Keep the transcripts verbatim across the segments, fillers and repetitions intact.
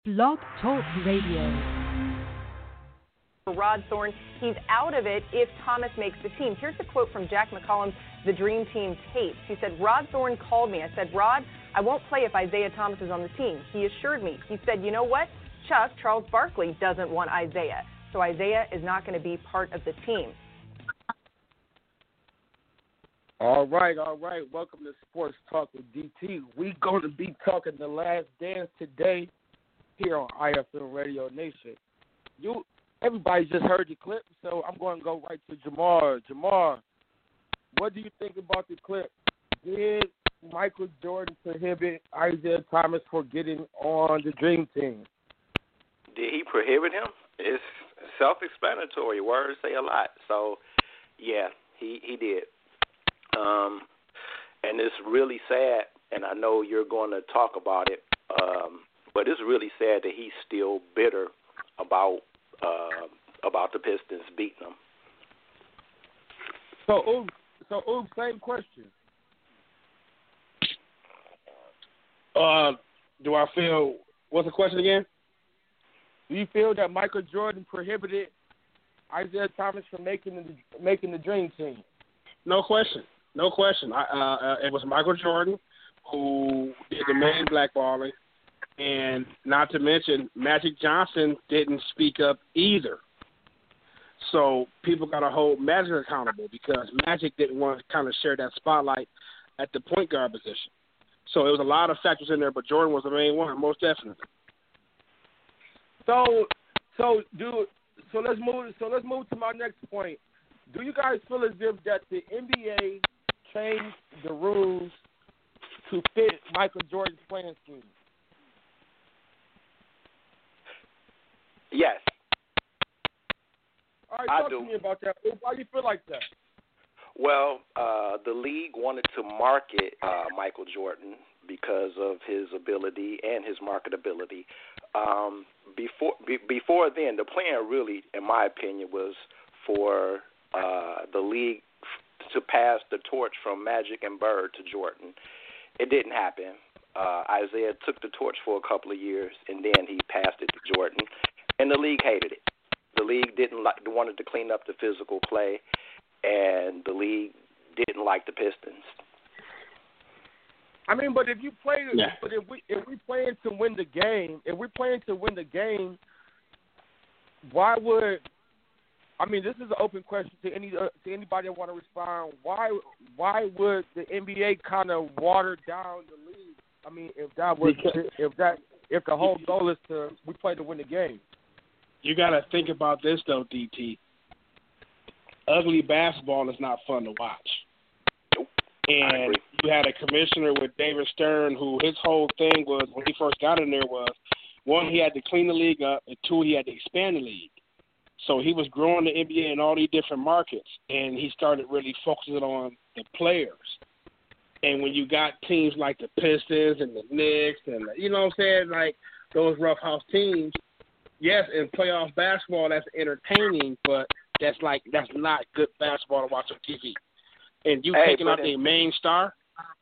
Blog Talk Radio. Rod Thorne, he's out of it if Thomas makes the team. Here's a quote from Jack McCollum's The Dream Team tapes. He said, Rod Thorne called me. I said, Rod, I won't play if Isaiah Thomas is on the team. He assured me. He said, you know what? Chuck, Charles Barkley doesn't want Isaiah. So Isaiah is not going to be part of the team. All right, all right. Welcome to Sports Talk with D T. We're going to be talking The Last Dance today here on I F M Radio Nation. You, everybody just heard the clip, so I'm going to go right to Jamar. Jamar, what do you think about the clip? Did Michael Jordan prohibit Isaiah Thomas from getting on the Dream Team? Did he prohibit him? It's self-explanatory. Words say a lot. So, yeah, he, he did. Um, and it's really sad, and I know you're going to talk about it, um, but it's really sad that he's still bitter about uh, about the Pistons beating them. So, Oob, so Oob, same question. Uh, do I feel? What's the question again? Do you feel that Michael Jordan prohibited Isaiah Thomas from making the making the Dream Team? No question. No question. I, uh, uh, it was Michael Jordan who did the main blackballing, and not to mention Magic Johnson didn't speak up either. So people got to hold Magic accountable because Magic didn't want to kind of share that spotlight at the point guard position. So it was a lot of factors in there, but Jordan was the main one, most definitely. So, so do so. Let's move. So let's move to my next point. Do you guys feel as if that the N B A changed the rules to fit Michael Jordan's playing scheme? Yes. All right, I talk do. to me about that. Why do you feel like that? Well, uh, the league wanted to market uh, Michael Jordan because of his ability and his marketability. Um, before be, before then, the plan really, in my opinion, was for uh, the league to pass the torch from Magic and Bird to Jordan. It didn't happen. Uh, Isaiah took the torch for a couple of years, and then he passed it to Jordan, and the league hated it. The league didn't like wanted to clean up the physical play, and the league didn't like the Pistons. I mean, but if you play, yeah. but if we if we playing to win the game, if we're playing to win the game, why would? I mean, this is an open question to any uh, to anybody that want to respond. Why why would the N B A kind of water down the league? I mean, if that was if that if the whole goal is to we play to win the game. You got to think about this though, D T. Ugly basketball is not fun to watch. Nope. And you had a commissioner with David Stern who his whole thing was when he first got in there was one, he had to clean the league up, and two, he had to expand the league. So he was growing the N B A in all these different markets, and he started really focusing on the players. And when you got teams like the Pistons and the Knicks and, the, you know what I'm saying, like those roughhouse teams, yes, in playoff basketball, that's entertaining, but that's like that's not good basketball to watch on T V. And you hey, taking out the main star.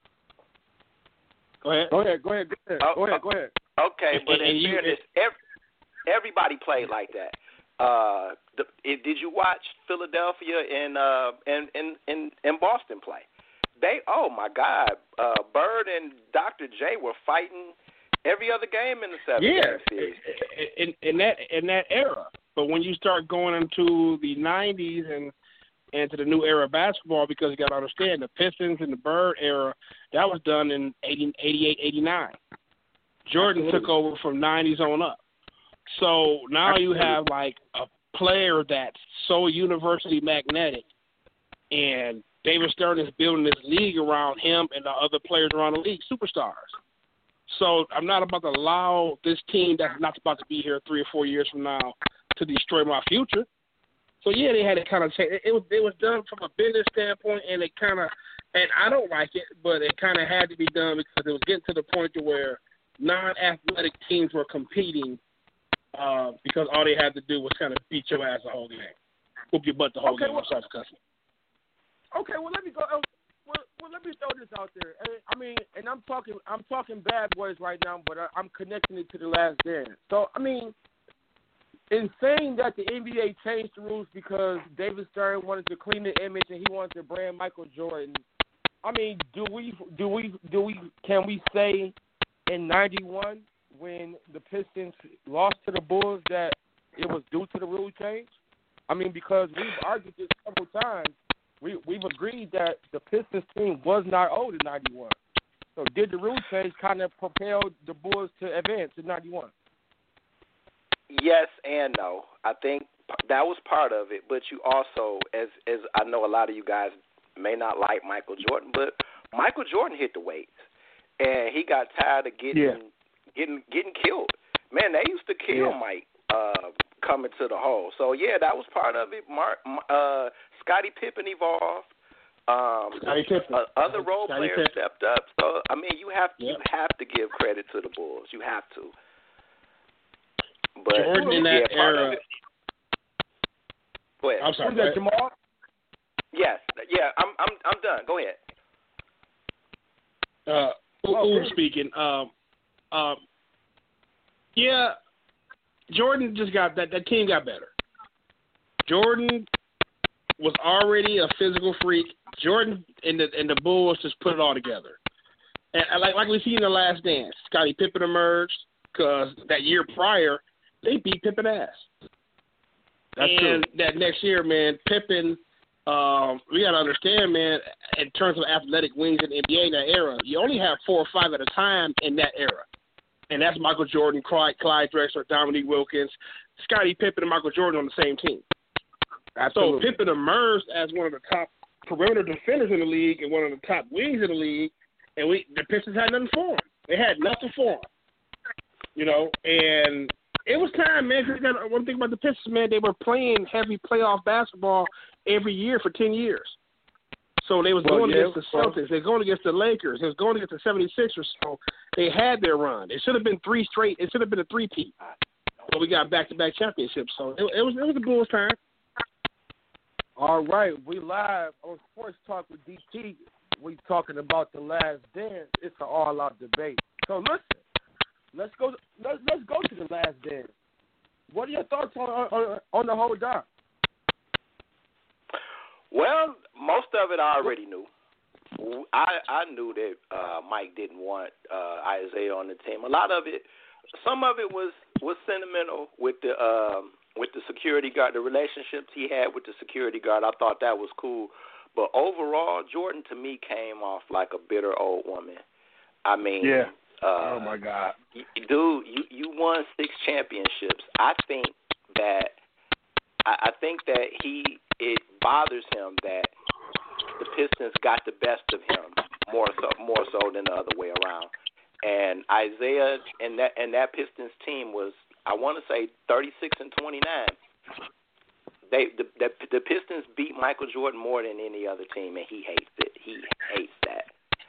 Go ahead. Go ahead. Go ahead. Go ahead. Oh, go ahead. Go ahead. Okay, but and in you, fairness, every, everybody played like that. Uh, the, it, did you watch Philadelphia and uh and and and, and Boston play? They oh my God, uh, Bird and Doctor J were fighting every other game in the seven yeah, game series. in, in that in that era. But when you start going into the nineties and and to the new era of basketball, because you got to understand the Pistons and the Bird era, that was done in eighty, eighty-eight, eighty-nine. Jordan Absolutely. Took over from nineties on up. So now Absolutely. You have like a player that's so universally magnetic, and David Stern is building this league around him and the other players around the league, superstars. So I'm not about to allow this team that's not about to be here three or four years from now to destroy my future. So yeah, they had to kind of change. It was it was done from a business standpoint, and it kind of, and I don't like it, but it kind of had to be done because it was getting to the point to where non-athletic teams were competing uh, because all they had to do was kind of beat your ass the whole game, whoop your butt the whole okay, game. Well, I'm sorry for cussing. Okay, well let me go. Uh, well, well, let me throw this out there. I mean, and I'm talking, I'm talking bad boys right now, but I, I'm connecting it to the Last Dance. So, I mean, in saying that the N B A changed the rules because David Stern wanted to clean the image and he wanted to brand Michael Jordan, I mean, do we, do we, do we, can we say in ninety-one when the Pistons lost to the Bulls that it was due to the rule change? I mean, because we've argued this several times. We, we've agreed that the Pistons team was not old in ninety-one. So did the rule change kind of propel the Bulls to advance in ninety-one? Yes and no. I think that was part of it, but you also, as as I know a lot of you guys may not like Michael Jordan, but Michael Jordan hit the weights, and he got tired of getting yeah. getting getting killed. Man, they used to kill yeah. Mike uh, coming to the hole. So yeah, that was part of it. Mark, uh, Scottie Pippen evolved. Um, Scottie Pippen. Uh, other role Scottie players Pippen. stepped up. So I mean, you have yep. you have to give credit to the Bulls. You have to. But Jordan in yeah, that era. Go ahead. I'm sorry. Who's that, Jamal? Yes. Yeah. I'm. I'm. I'm done. Go ahead. Uh, oh, Ooh, speaking. Um. Um. Yeah. Jordan just got that. That team got better. Jordan was already a physical freak. Jordan and the and the Bulls just put it all together. And like like we see in the Last Dance, Scottie Pippen emerged because that year prior they beat Pippen ass. That's and true. that next year, man, Pippen. Um, we gotta understand, man. In terms of athletic wings in the N B A in that era, you only have four or five at a time in that era. And that's Michael Jordan, Clyde, Clyde Drexler, Dominique Wilkins, Scottie Pippen, and Michael Jordan on the same team. Absolutely. So Pippen emerged as one of the top perimeter defenders in the league and one of the top wings in the league, and we the Pistons had nothing for him. They had nothing for him. You know, and it was time, man. Cause you got one thing about the Pistons, man, they were playing heavy playoff basketball every year for ten years. So they was well, going yeah, against the Celtics. They was going against the Lakers. They was going against the seventy-sixers. So they had their run. It should have been three straight. It should have been a three-peat. But we got back-to-back championships. So it, it was it was a Bulls time. All right, we live on Sports Talk with D T. We talking about the Last Dance. It's an all-out debate. So listen, let's go. Let's let's go to the Last Dance. What are your thoughts on on, on the whole doc? Well, most of it I already knew. I I knew that uh, Mike didn't want uh, Isaiah on the team. A lot of it, some of it was, was sentimental with the um, with the security guard, the relationships he had with the security guard. I thought that was cool. But overall, Jordan to me came off like a bitter old woman. I mean, Yeah. Uh, oh my God, dude, you you won six championships. I think that I, I think that he it bothers him that the Pistons got the best of him more so more so than the other way around. And Isaiah and that and that Pistons team was, I want to say, thirty-six and twenty-nine. They the, the the Pistons beat Michael Jordan more than any other team, and he hates it. He hates that.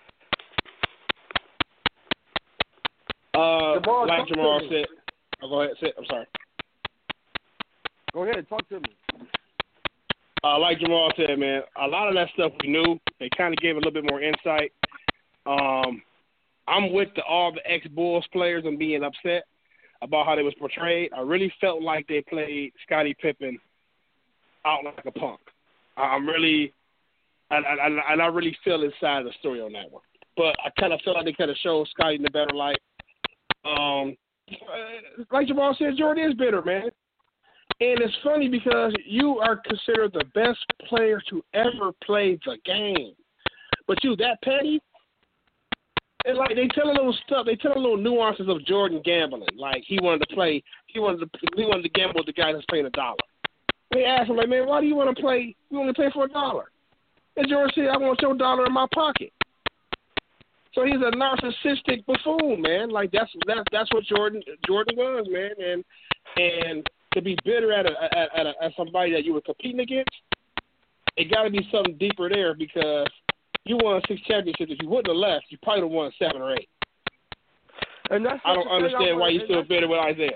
Uh, Jamal, like talk to Jamal me. said, oh, go ahead. Say, I'm sorry. Go ahead, talk to me. Uh, like Jamal said, man, a lot of that stuff we knew. They kind of gave a little bit more insight. Um, I'm with the, all the ex-Bulls players and being upset about how they was portrayed. I really felt like they played Scottie Pippen out like a punk. I'm really, and I, I, and I really feel inside the story on that one. But I kind of feel like they could have showed Scottie in a better light. Um, like Jamal said, Jordan is bitter, man. And it's funny because you are considered the best player to ever play the game. But you that petty? And like they tell a little stuff, they tell a little nuances of Jordan gambling. Like he wanted to play, he wanted to, he wanted to gamble with the guy that's paying a dollar. They asked him, like, man, why do you want to play? You want to play for a dollar? And Jordan said, I want your dollar in my pocket. So he's a narcissistic buffoon, man. Like that's that's that's what Jordan Jordan was, man. And and to be bitter at a, at, at, a, at somebody that you were competing against, it got to be something deeper there because you won six championships. If you wouldn't have left, you probably would have won seven or eight. And that's I don't understand why you're still bitter with Isaiah.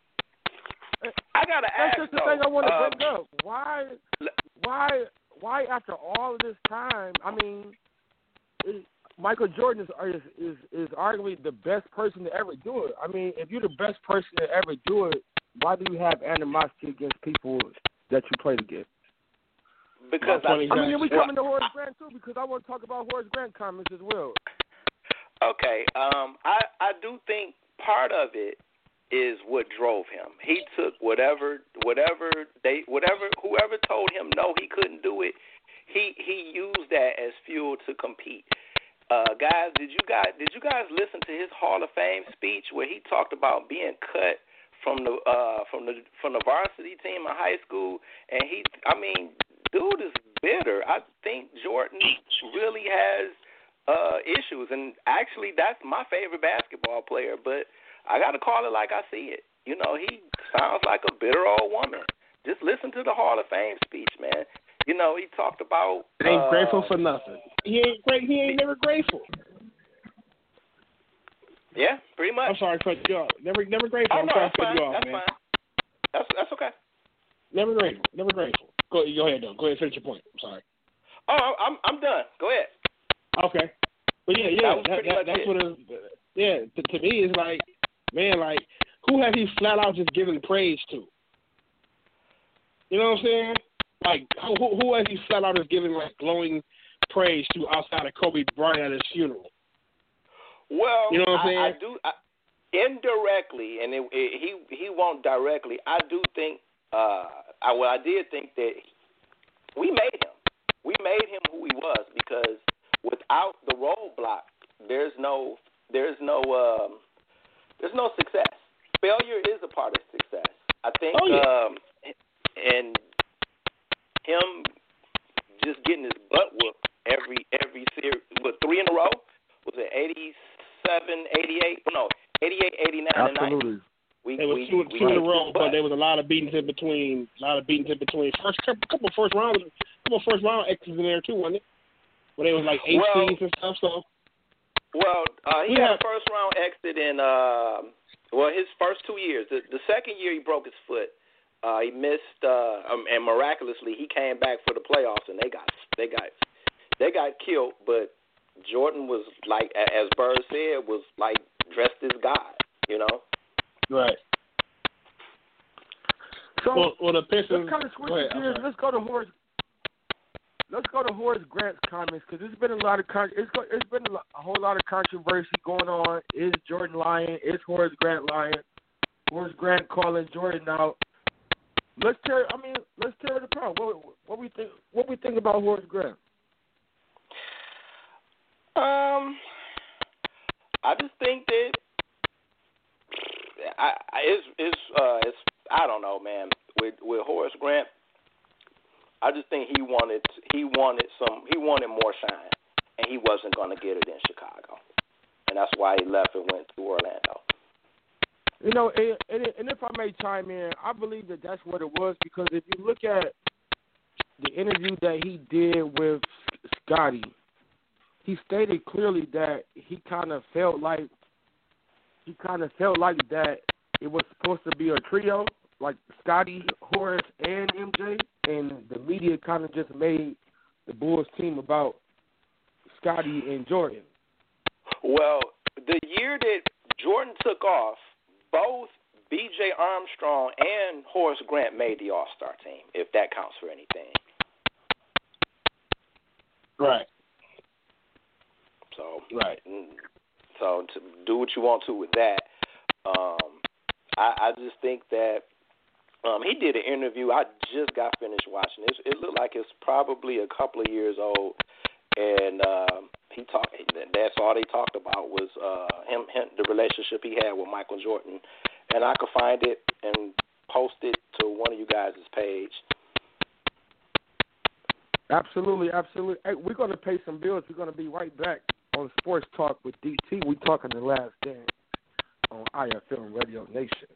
I gotta That's ask. just the though, thing I want to um, bring up. Why, why, why? After all of this time, I mean, is, Michael Jordan is, is is is arguably the best person to ever do it. I mean, if you're the best person to ever do it, why do you have animosity against people that you played against? Because I, I mean, we come into Horace Grant too, because I want to talk about Horace Grant comments as well. Okay, um, I I do think part of it is what drove him. He took whatever whatever they whatever whoever told him no, he couldn't do it. He he used that as fuel to compete. Uh, guys, did you guys did you guys listen to his Hall of Fame speech where he talked about being cut from the uh, from the from the varsity team in high school? And he, I mean, dude is bitter. I think Jordan really has uh, issues, and actually, that's my favorite basketball player. But I got to call it like I see it. You know, he sounds like a bitter old woman. Just listen to the Hall of Fame speech, man. You know, he talked about ain't uh, grateful for nothing. He ain't great. He ain't never grateful. Yeah, pretty much. I'm sorry to cut you off. Never, never grateful. Oh, I'm no, sorry that's to cut fine. you off, That's man. fine. That's that's okay. Never grateful. Never grateful. Go, go ahead, though. Go ahead, finish your point. I'm sorry. Oh, I'm I'm done. Go ahead. Okay. But yeah, yeah, That was that, pretty that, much that's it. what it is. Yeah, to, to me, it's like, man, like, who has he flat out just given praise to? You know what I'm saying? Like, who, who has he flat out just giving, like, glowing praise to outside of Kobe Bryant at his funeral? Well, you know what I'm saying? I, I do I, indirectly, and it, it, he he won't directly. I do think. Uh, I well, I did think that we made him. We made him who he was, because without the roadblock, there's no there's no um, there's no success. Failure is a part of success. I think. Oh, yeah. um, and him just getting his butt whooped every every series, what, three in a row? Was it eighty-seven, eighty-eight? No, eighty-eight, eighty-nine, Absolutely. and ninety. We, It was we, two, we two in a kicked row, his but butt. there was a lot of beatings in between. A lot of beatings in between. First couple, couple first round, couple first round exits in there too, wasn't it? Where they was like eight Well, seeds and stuff. So well, uh, he We had have- a first round exit in uh, well his first two years. The, the second year he broke his foot. Uh, he missed, uh, um, and miraculously he came back for the playoffs, and they got they got they got killed. But Jordan was like, as Bird said, was like dressed as God, you know. right. So Well, well the Pistons. let's kind of switch go ahead, I'm gears. sorry. Let's go to Horace. Let's go to Horace Grant's comments, because there's been a lot of con- it's, go- it's been a, lo- a whole lot of controversy going on. Is Jordan lying? Is Horace Grant lying? Horace Grant calling Jordan out. Let's tear. I mean, let's tear it apart. What, what we think? What we think about Horace Grant? Um, I just think that I, I it's it's uh it's I don't know, man. With with Horace Grant, I just think he wanted he wanted some he wanted more shine, and he wasn't going to get it in Chicago, and that's why he left and went to Orlando. You know, and, and, and if I may chime in, I believe that that's what it was, because if you look at the interview that he did with Scotty, he stated clearly that he kind of felt like he kind of felt like that it was supposed to be a trio, like Scotty, Horace, and M J, and the media kind of just made the Bulls team about Scotty and Jordan. Well, the year that Jordan took off, both B J Armstrong and Horace Grant made the All-Star team, if that counts for anything. Right. So, Right. so to do what you want to with that, um, I, I just think that um, he did an interview. I just got finished watching it. It looked like it's probably a couple of years old, and um, he talked. That's all they talked about was uh, him, him, the relationship he had with Michael Jordan, and I could find it and post it to one of you guys' page. Absolutely, absolutely. Hey, we're going to pay some bills. We're going to be right back on Sports Talk with D T. We're talking The Last Dance on I F L Radio Nation.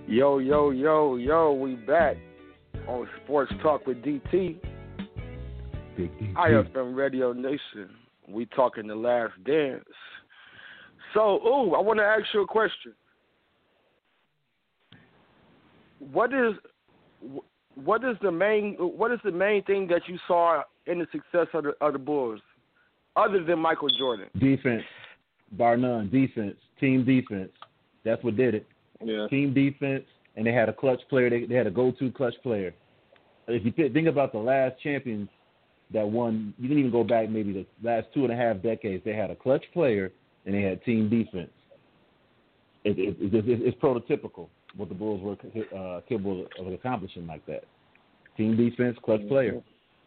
Yo, yo, yo, yo, we back on Sports Talk with D T. Big D T. I F M Radio Nation. We talking The Last Dance. So, ooh, I want to ask you a question. What is what is the main what is the main thing that you saw in the success of the, of the Bulls, other than Michael Jordan? Defense, bar none. Defense, team defense. That's what did it. Yeah. Team defense, and they had a clutch player. They, they had a go-to clutch player. If you th- think about the last champions that won, you can even go back maybe the last two and a half decades. They had a clutch player, and they had team defense. It, it, it, it, it's prototypical what the Bulls were uh, capable of accomplishing like that. Team defense, clutch player.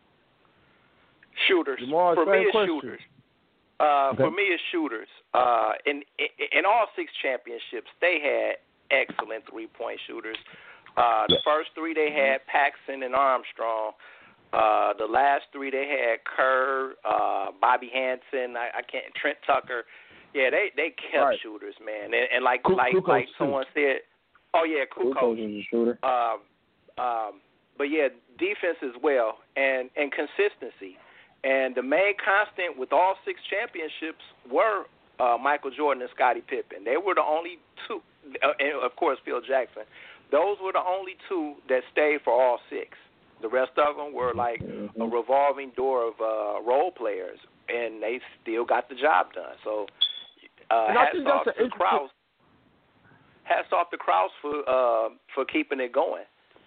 Shooters. Jamal, for me, it's question. shooters. Uh, Okay. For me, it's shooters. Uh, in, in in all six championships, they had excellent three-point shooters. Uh, the Yeah. first three they had Paxson and Armstrong. Uh, the last three they had Kerr, uh, Bobby Hansen. I, I can't Trent Tucker. Yeah, they they kept Right. shooters, man. And, and like Ku- like Kukoc, like too. someone said, oh yeah, Kukoc Kukoc. is a shooter. Um, um, but yeah, defense as well, and and consistency. And the main constant with all six championships were uh, Michael Jordan and Scottie Pippen. They were the only two, uh, and of course Phil Jackson. Those were the only two that stayed for all six. The rest of them were like Mm-hmm. a revolving door of uh, role players, and they still got the job done. So uh, And I hats think off that's to an Krause. Hats off to Krause for uh, for keeping it going.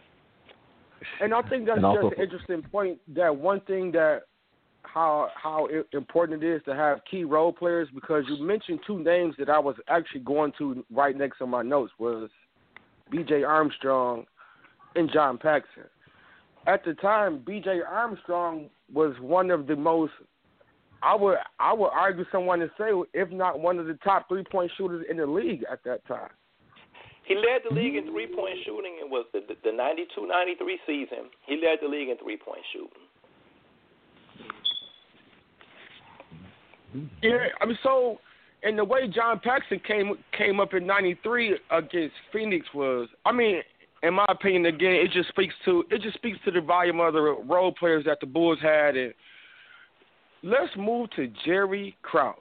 And I think that's And also- just an interesting point. That one thing that how how i- important it is to have key role players, because you mentioned two names that I was actually going to right next on my notes was B J Armstrong and John Paxson. At the time, B J Armstrong was one of the most, I would I would argue someone to say, if not one of the top three point shooters in the league at that time. He led the league in three-point shooting. It was the the ninety-two ninety-three season. He led the league in three-point shooting. Yeah, I mean, so, and the way John Paxson came came up in ninety-three against Phoenix was, I mean, in my opinion, again, it just speaks to it just speaks to the volume of the role players that the Bulls had. And let's move to Jerry Krause.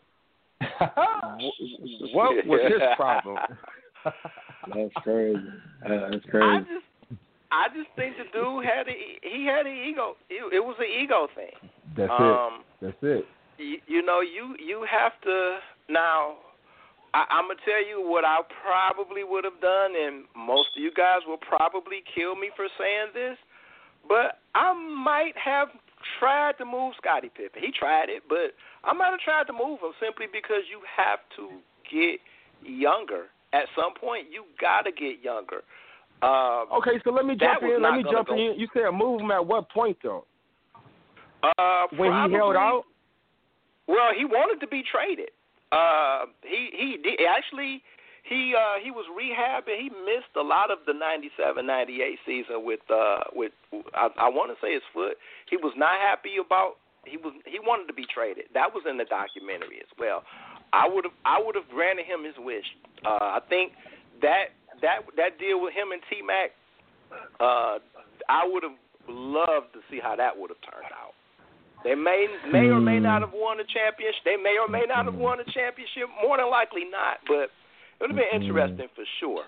Wh- what was his problem? That's crazy. Uh, that's I crazy. just, I just think the dude had a he had an ego. It, it was an ego thing. That's Um, it. That's it. You, you know, you you have to now. I, I'm gonna tell you what I probably would have done, and most of you guys will probably kill me for saying this, but I might have tried to move Scottie Pippen. He tried it, but I might have tried to move him simply because you have to get younger. At some point, you gotta get younger. Um, Okay, so let me that jump was in. Let not me gonna jump go. in. You said move him at what point though? uh, When he held probably- out? Well, he wanted to be traded. Uh, he he did, actually he uh, he was rehabbing. He missed a lot of the ninety-seven ninety-eight season with uh, with I, I want to say his foot. He was not happy about. He was he wanted to be traded. That was in the documentary as well. I would have I would have granted him his wish. Uh, I think that that that deal with him and T Mac. Uh, I would have loved to see how that would have turned out. They may may or may not have won the championship. They may or may not have won the championship. More than likely not, but it would have been interesting for sure.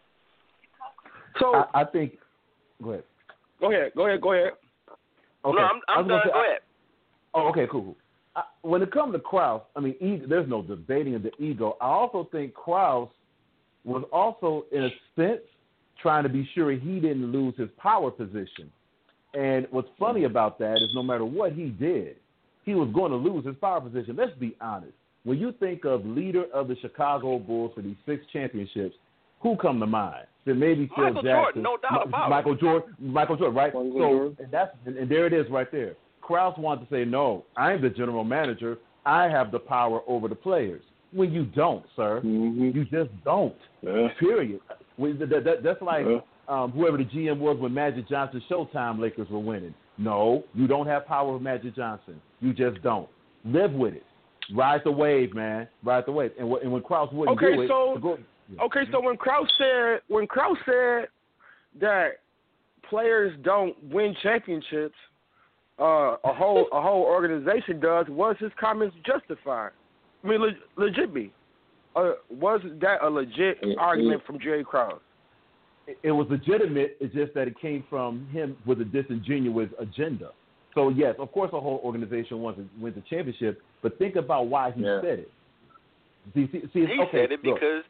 So I, I think. Go ahead. go ahead, go ahead, go ahead. Okay. No, I'm, I I'm was gonna done. say- Go ahead. Oh, okay, cool. cool. I, when it comes to Krause, I mean, e- there's no debating of the ego. I also think Krause was also, in a sense, trying to be sure he didn't lose his power position. And what's funny about that is no matter what he did, he was going to lose his power position. Let's be honest. When you think of leader of the Chicago Bulls for these six championships, who come to mind? Then maybe Phil Michael Jackson, Jordan, no doubt about it. Michael Jordan, Michael Jordan, right? Michael so, Jordan. and that's and, and there it is right there. Krause wanted to say, no, I'm the general manager. I have the power over the players. When you don't, sir, Mm-hmm. you just don't. Yeah. Period. When, that, that, that's like Yeah. um, whoever the G M was when Magic Johnson Showtime Lakers were winning. No, you don't have power with Magic Johnson. You just don't. Live with it. Ride the wave, man. Ride the wave. And, w- and when Krause wouldn't Okay, do it, so go, yeah. okay, so when Krause said when Krause said that players don't win championships, uh, a whole a whole organization does, was his comments justified? I mean, le- legit be. Uh, was that a legit argument from Jerry Krause? It, it was legitimate. It's just that it came from him with a disingenuous agenda. So, yes, of course a whole organization wants to win the championship, but think about why he yeah. said it. See, see, see, he okay, said it look. because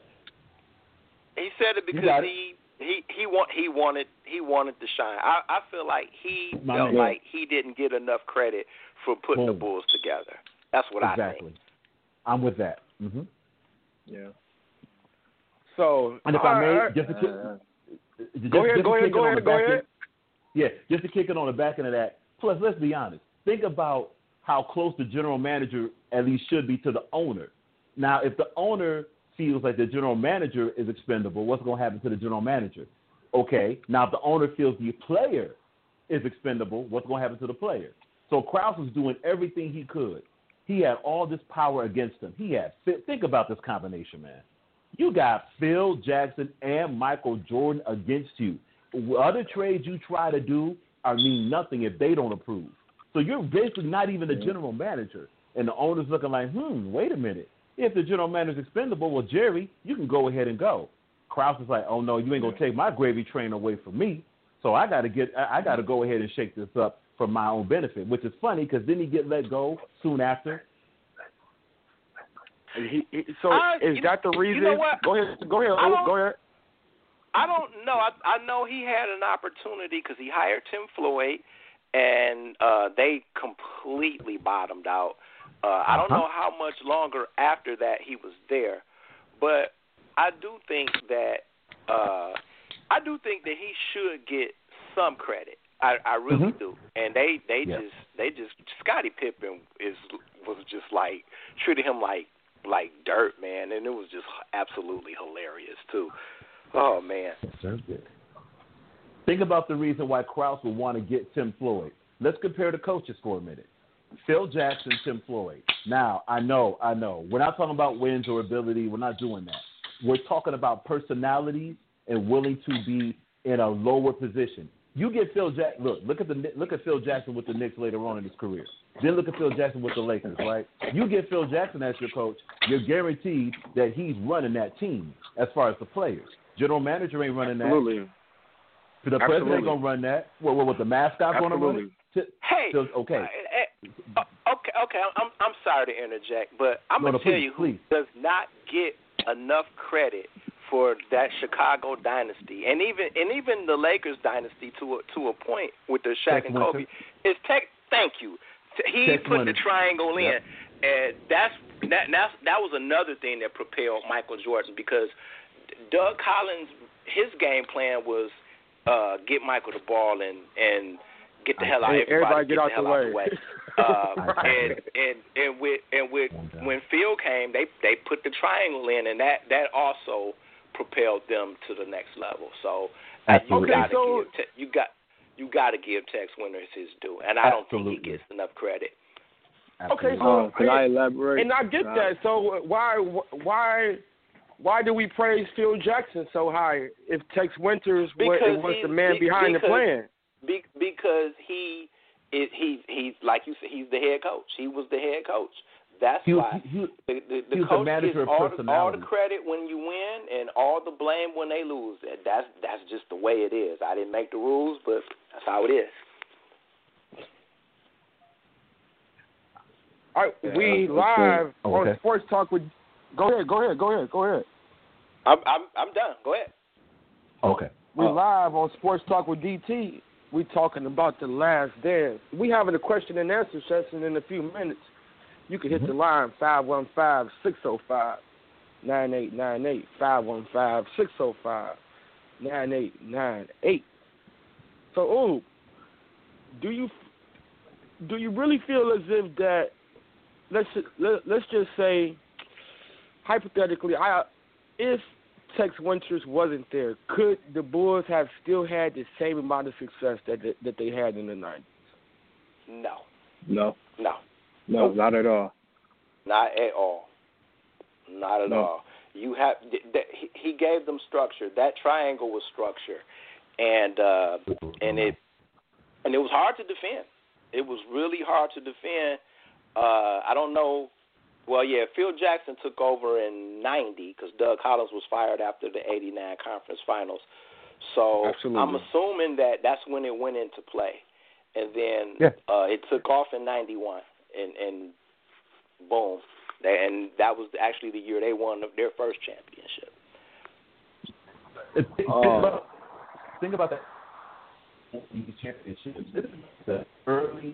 he said it because it. he he he want he wanted he wanted to shine. I, I feel like he My felt man. like he didn't get enough credit for putting Boom. the Bulls together. That's what exactly. I think. I'm with that. Mm-hmm. Yeah. So, And if uh, I may, uh, just to kick, Uh, just, go ahead, just go to ahead, kick go it on ahead, the go back ahead. end- Yeah, just to kick it on the back end of that. Plus, let's be honest. Think about how close the general manager at least should be to the owner. Now, if the owner feels like the general manager is expendable, what's going to happen to the general manager? Okay, now if the owner feels the player is expendable, what's going to happen to the player? So Krause was doing everything he could. He had all this power against him. He had, think about this combination, man. You got Phil Jackson and Michael Jordan against you. Other trades you try to do are mean nothing if they don't approve. So you're basically not even the general manager. And the owner's looking like, hmm, wait a minute. If the general manager's expendable, well, Jerry, you can go ahead and go. Krause is like, oh, no, you ain't going to take my gravy train away from me. So I got to get, I got to go ahead and shake this up for my own benefit, which is funny because didn't he get let go soon after? He, he, so I, is you, that the reason? You know what? Go ahead, go ahead, I don't- go ahead. I don't know. I, I know he had an opportunity because he hired Tim Floyd, and uh, they completely bottomed out. Uh, I don't Uh-huh. know how much longer after that he was there, but I do think that uh, I do think that he should get some credit. I, I really Mm-hmm. do. And they they Yeah. just they just Scottie Pippen is was just like treated him like like dirt, man, and it was just absolutely hilarious too. Oh, man. Think about the reason why Krause would want to get Tim Floyd. Let's compare the coaches for a minute. Phil Jackson, Tim Floyd. Now, I know, I know. We're not talking about wins or ability. We're not doing that. We're talking about personalities and willing to be in a lower position. You get Phil Jackson. Look, look at the look at Phil Jackson with the Knicks later on in his career. Then look at Phil Jackson with the Lakers, right? You get Phil Jackson as your coach, you're guaranteed that he's running that team as far as the players. General manager ain't running Absolutely. that. The president Absolutely. ain't gonna run that. What? What? what the mascot's gonna run it? T- Hey, so, okay. Uh, uh, okay, okay. I'm I'm sorry to interject, but I'm No, gonna no, tell please, you who please. does not get enough credit for that Chicago dynasty, and even and even the Lakers dynasty to a, to a point with the Shaq Tex and Kobe. Winter. Is Tech? Thank you. He Tex put Winter. the triangle in, Yep. and that's that that's, that was another thing that propelled Michael Jordan because Doug Collins, his game plan was uh, get Michael the ball and and get the hell out. Hey, everybody Everybody, get out the hell the out way. the way. Uh, Right. and and and with and with when Phil came, they they put the triangle in, and that that also propelled them to the next level. So uh, you Absolutely. got Okay, so- to give te- you got you got to give Tex Winter his due, and I don't Absolutely. think he gets enough credit. Okay, Absolutely. so uh, can I elaborate? and I get Uh, that. So why why why do we praise Phil Jackson so high if Tex Winters was, Because was he's- the man be- behind the because- plan? Be, because he is he he's like you said, he's the head coach. He was the head coach. That's He was- why he- he- the, the, the he was coach the manager gets of all the, all the personality. credit when you win and all the blame when they lose. That's that's just the way it is. I didn't make the rules, but that's how it is. All right, Yeah, we okay. live Oh, on okay. Sports Talk with. Go ahead, go ahead, go ahead, go ahead. I'm I'm I'm done. Go ahead. Okay. We Uh, live on Sports Talk with D T. We talking about the last dance. We having a question and answer session in a few minutes. You can hit Mhm. the line five one five, six oh five, nine eight nine eight, five one five, six oh five, nine eight nine eight. So, ooh, do you do you really feel as if that let's let, let's just say hypothetically, I if Tex Winters wasn't there, could the Bulls have still had the same amount of success that they, that they had in the nineties? No, no, no. no, not at all. Not at all. Not at No. all. You have he gave them structure. That triangle was structure, and uh, and it and it was hard to defend. It was really hard to defend. Uh, I don't know. Well, yeah, Phil Jackson took over in ninety because Doug Collins was fired after the eighty-nine conference finals. So Absolutely. I'm assuming that that's when it went into play, and then Yeah. uh, it took off in ninety-one, and, and boom. And that was actually the year they won their first championship. Think, think, Oh. about, think about that. These championships. This is the early,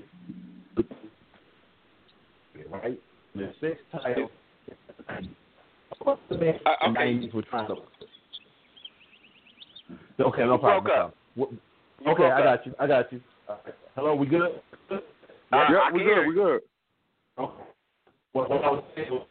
right? The six titles. What's the man Uh, in the okay. nineties were trying to. Okay, no You problem. broke no up. problem. What- You okay, broke I up. got you. I got you. All right. Hello, we good? Uh, Yeah, I we can good. hear We you. good. Okay. What, what I was saying was,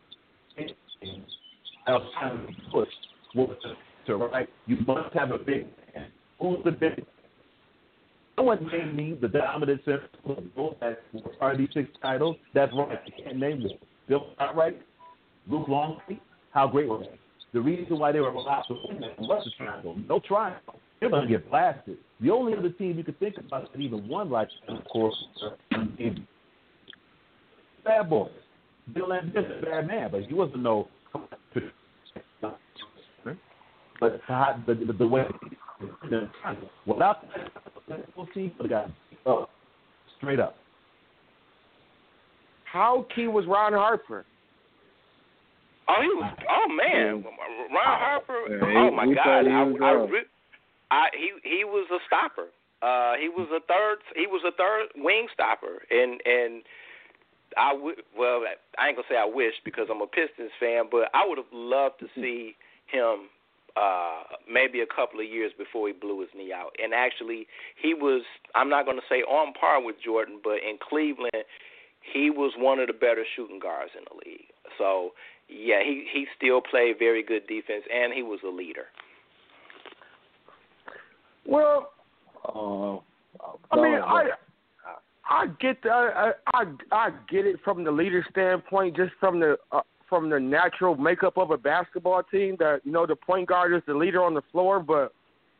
I was trying to push was to, right? You must have a big man. Who's the big man? No one named me the dominant center that are these six titles. That's right. I can't name them. Bill Cartwright, Luke Longley. How great was they? The reason why they were allowed to win that was the triangle. No triangle. They're going to get blasted. The only other team you could think about that even won like that, of course, is Bad Boys. Bill Lambier is a bad man, but he wasn't no. But the, the, the way without that, we'll see the guy up straight up. How key was Ron Harper? Oh, he was. Oh man, Ron Harper. Yeah, he- oh my he God, thought he I, was I, up. re- I he he was a stopper. Uh, he was a third. He was a third wing stopper, and and I would. Well, I ain't gonna say I wish because I'm a Pistons fan, but I would have loved to see him. Uh, maybe a couple of years before he blew his knee out, and actually he was. I'm not gonna say on par with Jordan, but in Cleveland, he was one of the better shooting guards in the league. So. Yeah, he, he still played very good defense, and he was a leader. Well, Uh, I mean, I I get the, I, I I get it from the leader standpoint, just from the uh, from the natural makeup of a basketball team. That you know the point guard is the leader on the floor, but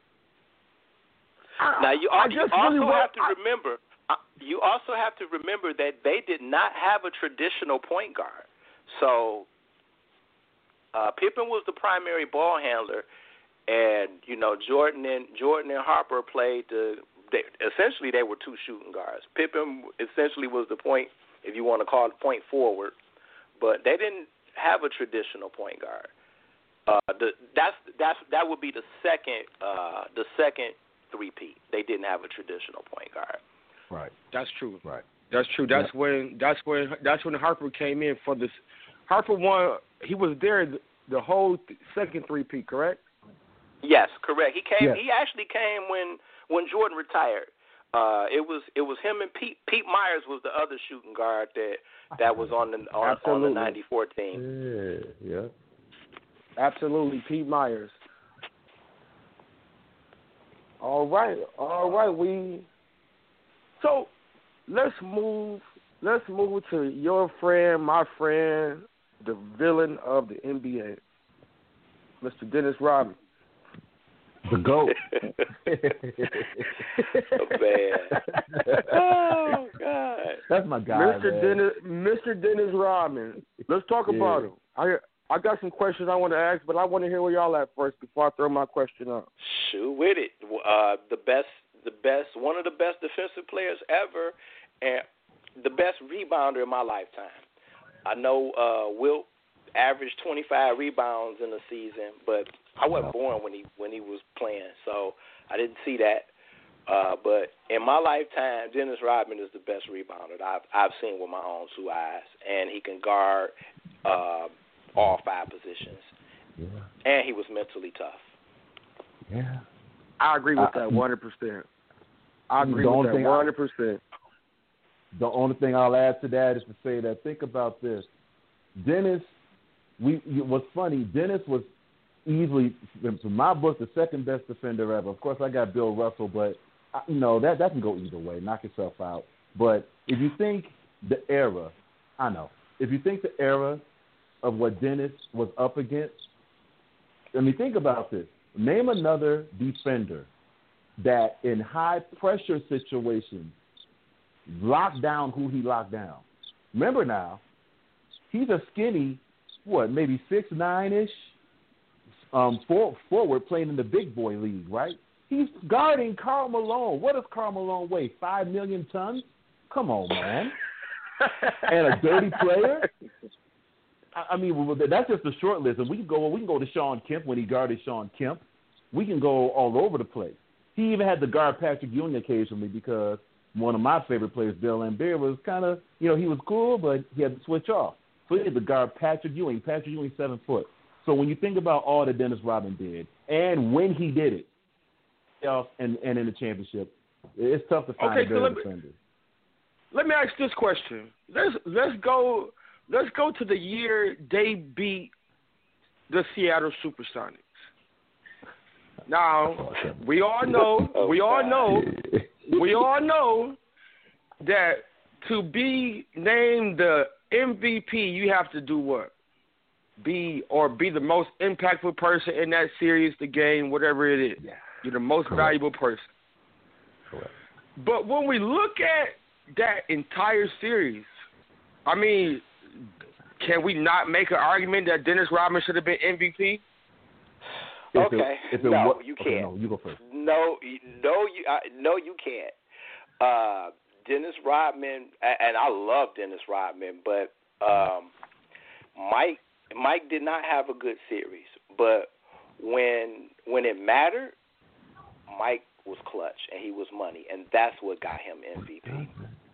I, now you, I you just also really have to I, remember. Uh, you also have to remember that they did not have a traditional point guard. So uh, Pippen was the primary ball handler, and you know Jordan and Jordan and Harper played the. They, essentially, they were two shooting guards. Pippen essentially was the point, if you want to call it point forward, but they didn't have a traditional point guard. Uh, the, that's that's that would be the second uh, the second three-peat. They didn't have a traditional point guard. Right. that's true. Right. That's true. That's Yeah. when that's when that's when Harper came in for this. Harper won. He was there the, the whole th- second three-peat, correct? Yes, correct. He came. Yeah. He actually came when when Jordan retired. Uh, it was it was him and Pete. Pete Myers was the other shooting guard that that was on the on, on the Absolutely. ninety-four team. Yeah. Yeah. Absolutely, Pete Myers. All right, all right. We so let's move. Let's move to your friend, my friend, the villain of the N B A, Mister Dennis Rodman. The GOAT. Oh, man. Oh God. That's my guy, Mister man. Dennis, Mister Dennis Rodman. Let's talk Yeah. about him. I I got some questions I want to ask, but I want to hear where y'all at first before I throw my question up. Shoot with it. Uh, the best, the best, one of the best defensive players ever, and the best rebounder in my lifetime. I know uh, Wilt averaged twenty-five rebounds in a season, but I wasn't born when he when he was playing, so I didn't see that. Uh, but in my lifetime, Dennis Rodman is the best rebounder that I've I've seen with my own two eyes, and he can guard uh, all five positions, Yeah. and he was mentally tough. Yeah. I agree with Uh, that one hundred percent. I agree the with only that thing I- one hundred percent. The only thing I'll add to that is to say that think about this. Dennis, we what's funny, Dennis was easily, from my book, the second best defender ever. Of course, I got Bill Russell, but, you know, that, that can go either way. Knock yourself out. But if you think the era, I know, if you think the era of what Dennis was up against, I mean, think about this. Name another defender that in high-pressure situations locked down who he locked down. Remember now, he's a skinny, what, maybe six nine-ish um, for, forward playing in the big boy league, right? He's guarding Karl Malone. What does Karl Malone weigh, five million tons? Come on, man. And a dirty player? I mean, that's just a short list. And we can go we can go to Sean Kemp when he guarded Sean Kemp. We can go all over the place. He even had to guard Patrick Ewing occasionally because one of my favorite players, Bill Laimbeer, was kind of, you know, he was cool, but he had to switch off. So he had to guard Patrick Ewing. Patrick Ewing, seven foot. So when you think about all that Dennis Rodman did and when he did it, and, and in the championship, it's tough to find okay, a better so let defender. Me, let me ask this question. Let's let's go let's go to the year they beat the Seattle Supersonics. Now, we all know, we all know, we all know that to be named the M V P, you have to do what? Be or be the most impactful person in that series, the game, whatever it is. Yeah. You're the most Correct. valuable person. Correct. But when we look at that entire series, I mean, can we not make an argument that Dennis Rodman should have been M V P? Okay, if it, if it no, was, you okay, can't. No, you go first. No, no, you, uh, no, you can't. Uh, Dennis Rodman, and I love Dennis Rodman, but um, Mike, Mike did not have a good series. But when when it mattered, Mike was clutch and he was money, and that's what got him M V P.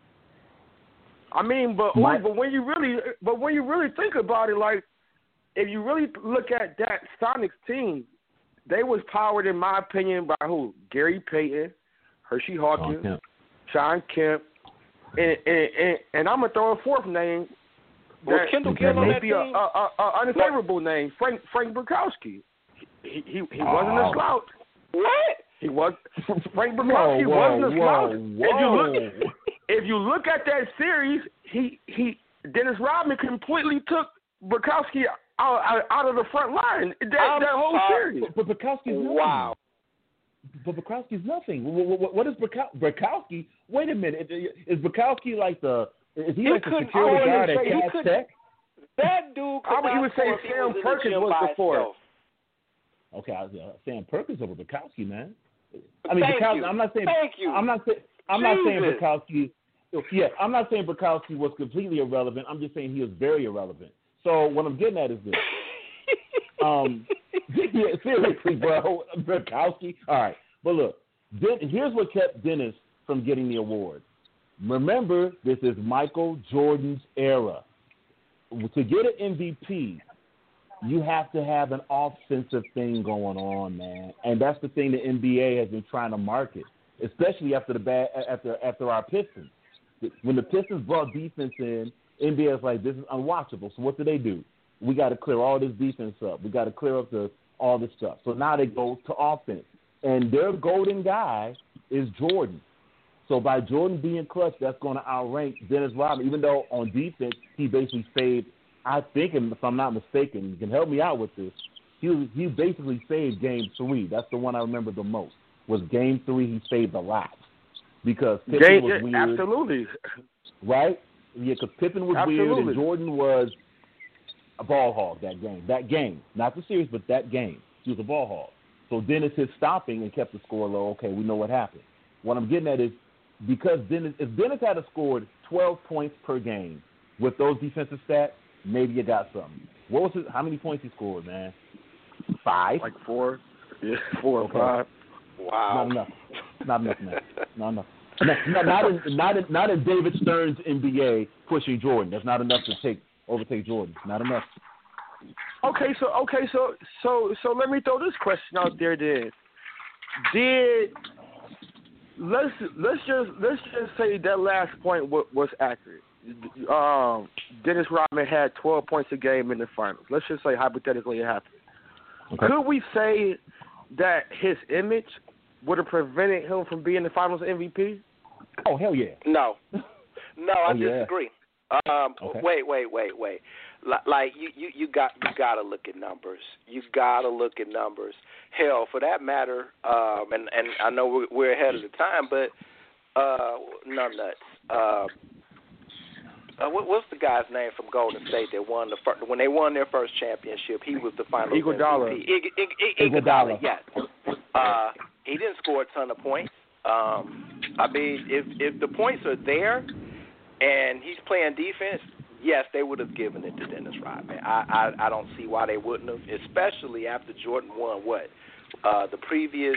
I mean, but Mike, but when you really but when you really think about it, like if you really look at that Sonics team, they was powered, in my opinion, by who? Gary Payton, Hershey Hawkins, Sean Kemp, Sean Kemp, and and, and, and I'm gonna throw a fourth name. Was Kendall Gill on may that be a, team? a, a, a unfavorable name, Frank Frank Burkowski. He he, he Oh. wasn't a slouch. What? He was Frank Whoa, Burkowski whoa, wasn't a slouch. whoa, If you look whoa. if you look at that series, he he Dennis Rodman completely took Burkowski out, out, out of the front line. That, I'm that whole sorry. series. But Burkowski's nothing. Wow. But Burkowski's nothing. What, what, what is Burkow- Burkowski? Wait a minute. Is Burkowski like the? Is he, He like the couldn't- security I guard wouldn't at say he Cal could- Tech? That dude could I would not even say score if he Sam was in the Perkins gym was by before. himself. Okay, I, uh, Sam Perkins over Burkowski, man. I mean, Thank Burkowski. you. I'm not saying. Thank you. I'm not saying. I'm not saying Jesus. Burkowski. Yeah, I'm not saying Burkowski was completely irrelevant. I'm just saying he was very irrelevant. So what I'm getting at is this. um, yeah, seriously, bro, Burkowski. All right, but look, Den- here's what kept Dennis from getting the award. Remember, this is Michael Jordan's era. To get an M V P, you have to have an offensive thing going on, man, and that's the thing the N B A has been trying to market, especially after the bad after after our Pistons. When the Pistons brought defense in, N B A was like, this is unwatchable. So what do they do? We got to clear all this defense up. We got to clear up the all this stuff. So now they go to offense, and their golden guy is Jordan. So by Jordan being clutch, that's going to outrank Dennis Rodman, even though on defense he basically saved, I think, if I'm not mistaken, you can help me out with this, he was, he basically saved game three. That's the one I remember the most, was game three he saved a lot. Because Pippen Game, was weird. absolutely. Right? Yeah, because Pippen was Absolutely. weird and Jordan was a ball hog that game. That game. Not the series, but that game. He was a ball hog. So Dennis hit stopping and kept the score low. Okay, we know what happened. What I'm getting at is because Dennis, if Dennis had scored twelve points per game with those defensive stats, maybe you got something. What was his, how many points he scored, man? Five? Like four. Yeah, four Okay. or five. Wow. Not enough. Not enough, man. Not enough. No, no, not in not in not in David Stern's N B A pushing Jordan. That's not enough to take overtake Jordan. Not enough. Okay, so okay, so so so let me throw this question out there then. Did let's let's just let's just say that last point was, was accurate. Um, Dennis Rodman had twelve points a game in the finals. Let's just say hypothetically it happened. Okay. Could we say that his image would have prevented him from being the finals M V P? Oh hell yeah. No. No, I Oh, yeah. disagree. Um, Okay. Wait, wait, wait, wait. Like you, you, you got you got to look at numbers. You got to look at numbers. Hell, for that matter, um, and and I know we're, we're ahead of the time, but uh, no nuts. Uh, uh, what, what's the guy's name from Golden State that won the first, when they won their first championship? He was the final Iguodala. M V P. Ig, Ig, Ig, Iguodala, yes. Uh, he didn't score a ton of points. Um, I mean, if if the points are there and he's playing defense, yes, they would have given it to Dennis Rodman. I, I, I don't see why they wouldn't have, especially after Jordan won what? Uh, the previous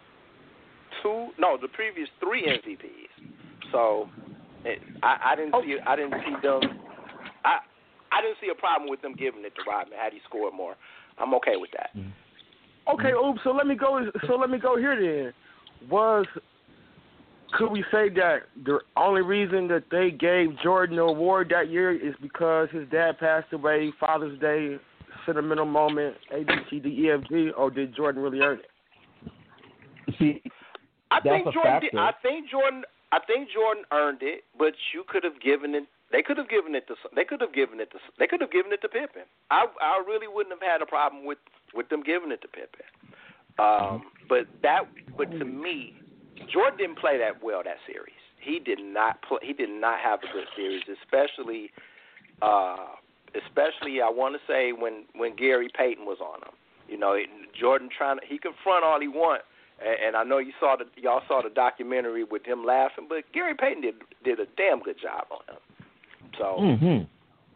two, no, the previous three M V Ps. So it, I, I didn't see, I didn't see them. I, I didn't see a problem with them giving it to Rodman had he scored more. I'm okay with that. Okay, oops. So let me go. So let me go here then. Was could we say that the only reason that they gave Jordan the award that year is because his dad passed away, Father's Day, sentimental moment, A B C D E F G, or did Jordan really earn it? See, I that's think a Jordan. factor. Did, I think Jordan. I think Jordan earned it, but you could have given it. They could have given it to. They could have given it to. They could have given it to Pippen. I I really wouldn't have had a problem with, with them giving it to Pippen. Um, but that. But to me, Jordan didn't play that well that series. He did not play. He did not have a good series, especially. Uh, especially, I want to say when, when Gary Payton was on him. You know, Jordan trying to. He can front all he want. And I know you saw the y'all saw the documentary with him laughing, but Gary Payton did did a damn good job on him. So, mm-hmm.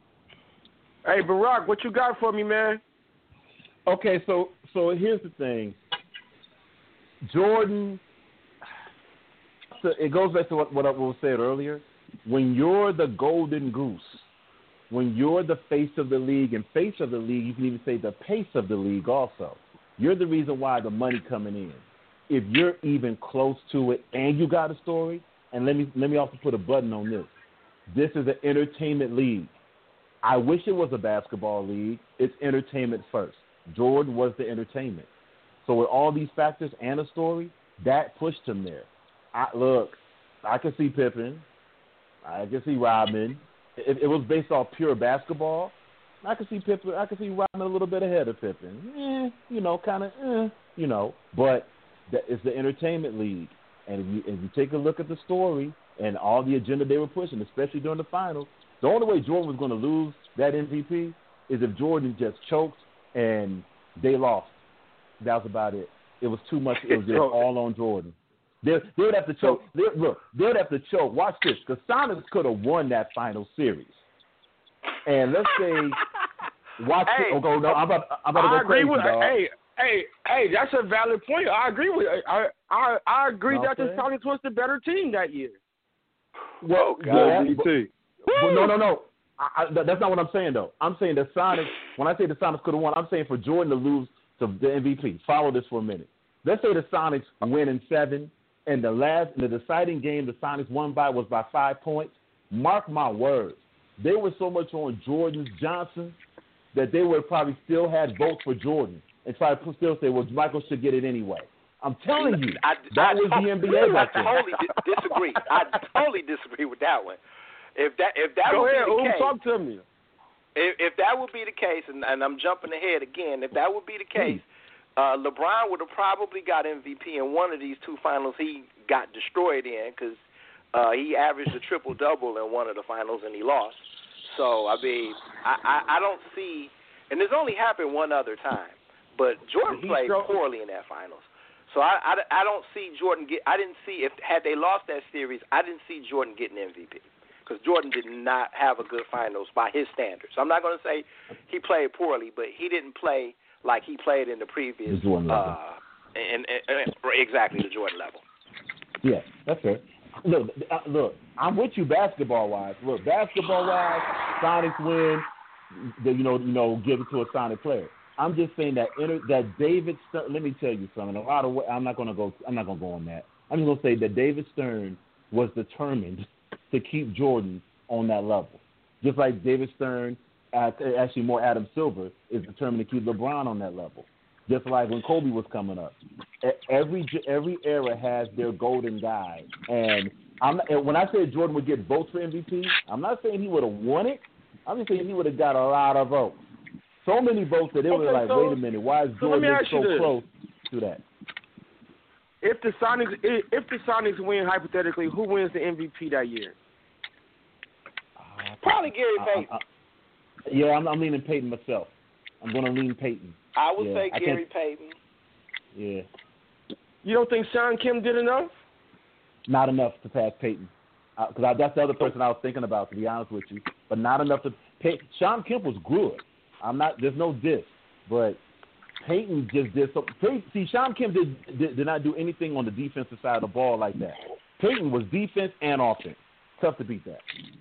Hey, Barack, what you got for me, man? Okay, so so here's the thing. Jordan, so it goes back to what what I was said earlier. When you're the golden goose, when you're the face of the league and face of the league, you can even say the pace of the league also. You're the reason why the money coming in. If you're even close to it and you got a story, and let me let me also put a button on this. This is an entertainment league. I wish it was a basketball league. It's entertainment first. Jordan was the entertainment. So with all these factors and a story, that pushed him there. I, look, I can see Pippen. I can see Rodman. If it was based off pure basketball, I can see Pippen. I can see Rodman a little bit ahead of Pippen. Eh, you know, kind of, eh, you know. But that is the entertainment league. And if you if you take a look at the story and all the agenda they were pushing, especially during the finals, the only way Jordan was going to lose that M V P is if Jordan just choked and they lost. That was about it. It was too much. It was just all on Jordan. They they would have to choke. They, look, they would have to choke. Watch this, because Sonics could have won that final series. And let's say, watch Hey, it. Oh, go, no, I'm about, I'm about to I go agree crazy, with. dog. Hey, hey, hey, that's a valid point. I agree with. I I I agree Know that what the I'm saying? Sonics was the better team that year. Well, Oh, yeah, Me but, too. but no, no, no. I, I, that's not what I'm saying, though. I'm saying the Sonics, when I say the Sonics could have won, I'm saying for Jordan to lose to the M V P. Follow this for a minute. Let's say the Sonics win in seven, and the last, the deciding game the Sonics won by was by five points. Mark my words. They were so much on Jordan Johnson that they would have probably still had votes for Jordan and try to still say, well, Michael should get it anyway. I'm telling you, I, that I was to- the N B A I back then. totally di- disagree. I totally disagree with that one. If that if that Go would ahead, be the Ooh, case, talk to me. if, if that would be the case, and, and I'm jumping ahead again, if that would be the case, uh, LeBron would have probably got M V P in one of these two finals he got destroyed in, because uh, he averaged a triple double in one of the finals and he lost. So I mean, I, I, I don't see, and this only happened one other time, but Jordan He played struggled. poorly in that finals. So I, I, I don't see Jordan get. I didn't see if had they lost that series, I didn't see Jordan getting M V P. Because Jordan did not have a good finals by his standards. I'm not going to say he played poorly, but he didn't play like he played in the previous. The Jordan level. Uh, and, and, and exactly the Jordan level. Yeah, that's fair. Look, uh, look, I'm with you basketball-wise. Look, basketball-wise, Sonics win. The, you know, you know, give it to a Sonic player. I'm just saying that inter, that David Stern. Let me tell you something. A lot of I'm not going to go. I'm not going to go on that. I'm just going to say that David Stern was determined to keep Jordan on that level. Just like David Stern, uh, actually more Adam Silver, is determined to keep LeBron on that level. Just like when Kobe was coming up. Every every era has their golden guy. And I'm not, when I said Jordan would get votes for M V P, I'm not saying he would have won it. I'm just saying he would have got a lot of votes. So many votes that it Okay, was like, so- wait a minute, why is so let me Jordan ask you so this. close to that? If the Sonics, if if the Sonics win hypothetically, who wins the M V P that year? Probably Gary I- Payton. I- I- yeah, I'm, I'm leaning Peyton myself. I'm going to lean Peyton. I would yeah, say I Gary can't- Payton. Yeah, You don't think Sean Kim did enough? not enough to pass Peyton. Because uh, that's the other person I was thinking about, to be honest with you. But not enough to pay. Sean Kemp was good. I'm not. There's no diss, but Peyton just did so. Peyton, see, Sean Kemp did, did did not do anything on the defensive side of the ball like that. Peyton was defense and offense. Tough to beat that.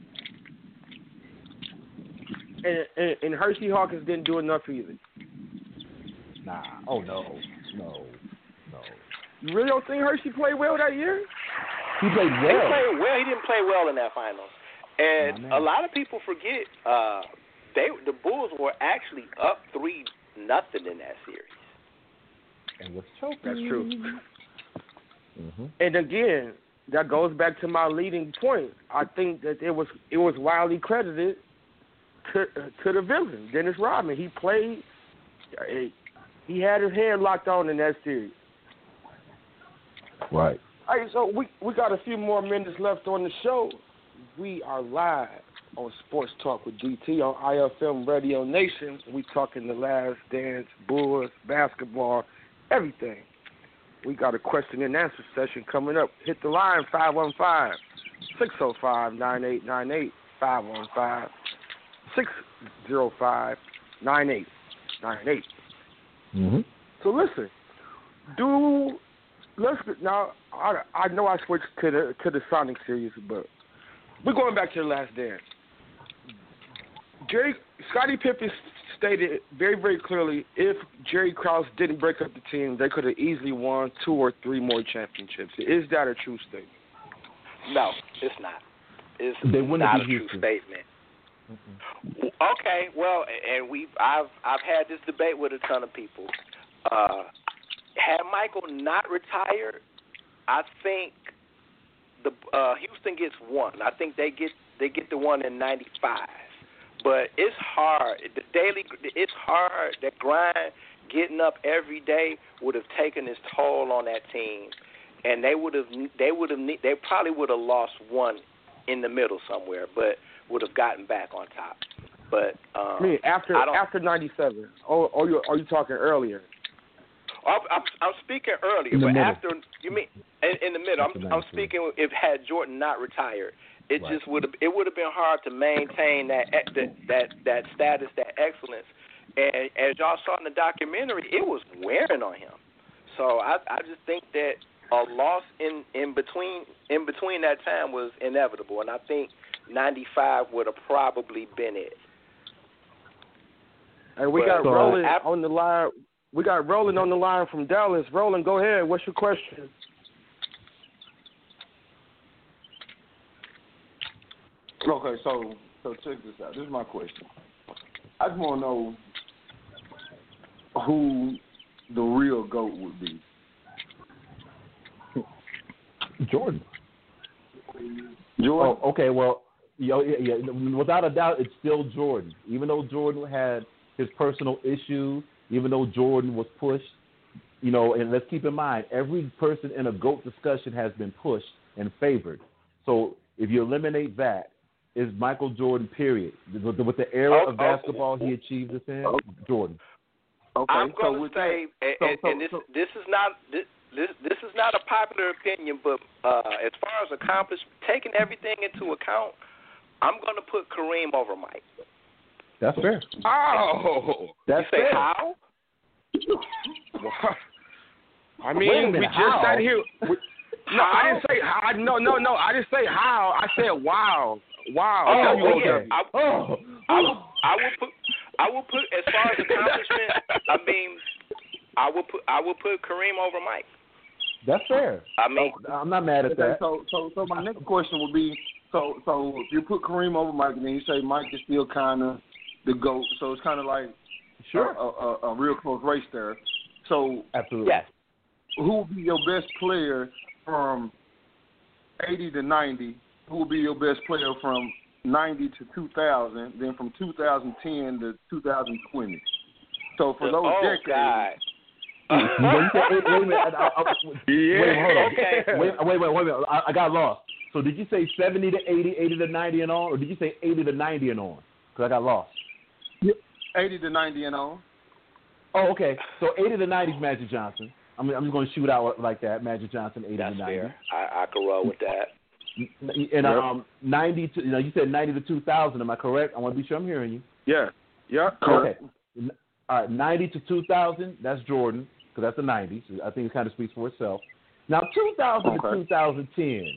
And, and, and Hershey Hawkins didn't do enough either. Nah. Oh no. No. No. You really don't think Hershey played well that year? He played He well. played well. He didn't play well in that finals. And Nah, a man. lot of people forget uh, they the Bulls were actually up three nothing in that series. And was choking. That's true. Mm-hmm. And again, that goes back to my leading point. I think that it was it was widely credited to to the villain, Dennis Rodman. He played. He had his head locked on in that series. Right. All right, so we, we got a few more minutes left on the show. We are live on Sports Talk with D T on I F M Radio Nation. We talking the Last Dance, Bulls, basketball, everything. We got a question and answer session coming up. Hit the line, five one five, six oh five, nine eight nine eight, five one five, six oh five, nine eight nine eight. Mm-hmm. So listen, do let's now. I, I know I switched to the to the Sonic series, but we're going back to the Last Dance. Jerry Scottie Pippen stated very very clearly, if Jerry Krause didn't break up the team, they could have easily won two or three more championships. Is that a true statement? No, it's not. It's They wouldn't not be a true Houston. statement. Okay, well, and we I've I've had this debate with a ton of people. Uh, had Michael not retired, I think the uh, Houston gets one. I think they get they get the one in ninety-five. But it's hard. The daily, it's hard. That grind, getting up every day, would have taken its toll on that team, and they would have they would have they probably would have lost one in the middle somewhere, but would have gotten back on top. But um, I mean, after I don't, after ninety-seven, or or you are you talking earlier? I'm, I'm, I'm speaking earlier, In the but middle. after you mean in, in the middle. After I'm, I'm ninety-two. speaking if had Jordan not retired, it Right. just would have it would have been hard to maintain that that that, that status, that excellence. And as y'all saw in the documentary, it was wearing on him. So I, I just think that a loss in, in between in between that time was inevitable, and I think ninety-five would have probably been it. And we Well, got so- Roland I- on the line. We got Roland on the line from Dallas. Roland, go ahead. What's your question? Okay, so so check this out. This is my question. I just want to know who the real GOAT would be. Jordan. Jordan? Oh, okay. Well, you know, yeah, yeah, without a doubt, it's still Jordan. Even though Jordan had his personal issues, even though Jordan was pushed, you know, and let's keep in mind, every person in a GOAT discussion has been pushed and favored. So if you eliminate that, is Michael Jordan, period. With the, with the era Oh, of basketball he achieved this in, Jordan. Okay, I'm so going to with say, that, and, so, and, so, and this so, this is not this, this this is not a popular opinion, but uh, as far as accomplishment, taking everything into account, I'm going to put Kareem over Mike. That's fair. Oh, That's you say fair. how? I Wait a mean, minute, we just how? sat here. We, no, I didn't say how. No, no, no. I didn't say how. I said wow, wow. Oh, W O yeah. W. I, Oh, I will I will put I will put as far as accomplishment. I mean, I will put I will put Kareem over Mike. that's fair. I mean, I'm not mad at okay, that. so so so my next question would be, so so if you put Kareem over Mike, and then you say Mike is still kind of the GOAT, so it's kind of like Sure. a, a, a real close race there. So Absolutely. yes. who would be your best player from eighty to ninety, who will be your best player from ninety to two thousand, then from two thousand ten to two thousand twenty. So for those oh, decades. God. wait, wait, wait a minute. I, I, I, yeah. Wait, hold on. Okay. Wait, wait, wait, wait a minute. I, I got lost. So did you say seventy to eighty, eighty to ninety and on, or did you say eighty to ninety and on? Because I got lost. eighty to ninety and on. Oh, okay. So eighty to ninety is Magic Johnson. I'm, I'm just going to shoot out like that. Magic Johnson, eighty That's to ninety. fair. I, I can roll with that. And um, ninety to, you know, you said ninety to two thousand. Am I correct? I want to be sure I'm hearing you. Yeah. Yeah. Okay. All right. ninety to two thousand. That's Jordan, because that's the nineties. I think it kind of speaks for itself. Now, two thousand okay. to two thousand ten.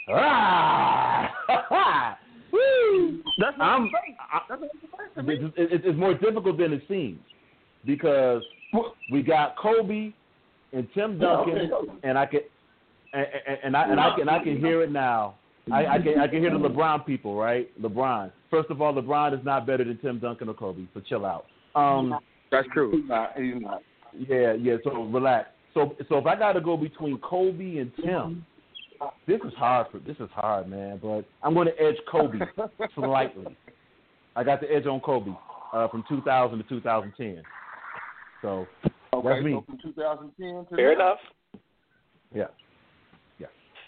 Ah! Woo! That's not I'm, I, That's not it's, it's, it's more difficult than it seems, because we got Kobe and Tim Duncan, and I can and, and, and I and I can I can hear it now. I, I can I can hear the LeBron people, right? LeBron. First of all, LeBron is not better than Tim Duncan or Kobe, so chill out. Um, That's true. He's not. He's not. Yeah, yeah. So relax. So so if I got to go between Kobe and Tim, this is hard for this is hard, man. But I'm going to edge Kobe slightly. I got the edge on Kobe uh, from two thousand to two thousand ten. So okay, that's me. So from two thousand ten to Fair now. enough. Yeah. Yeah.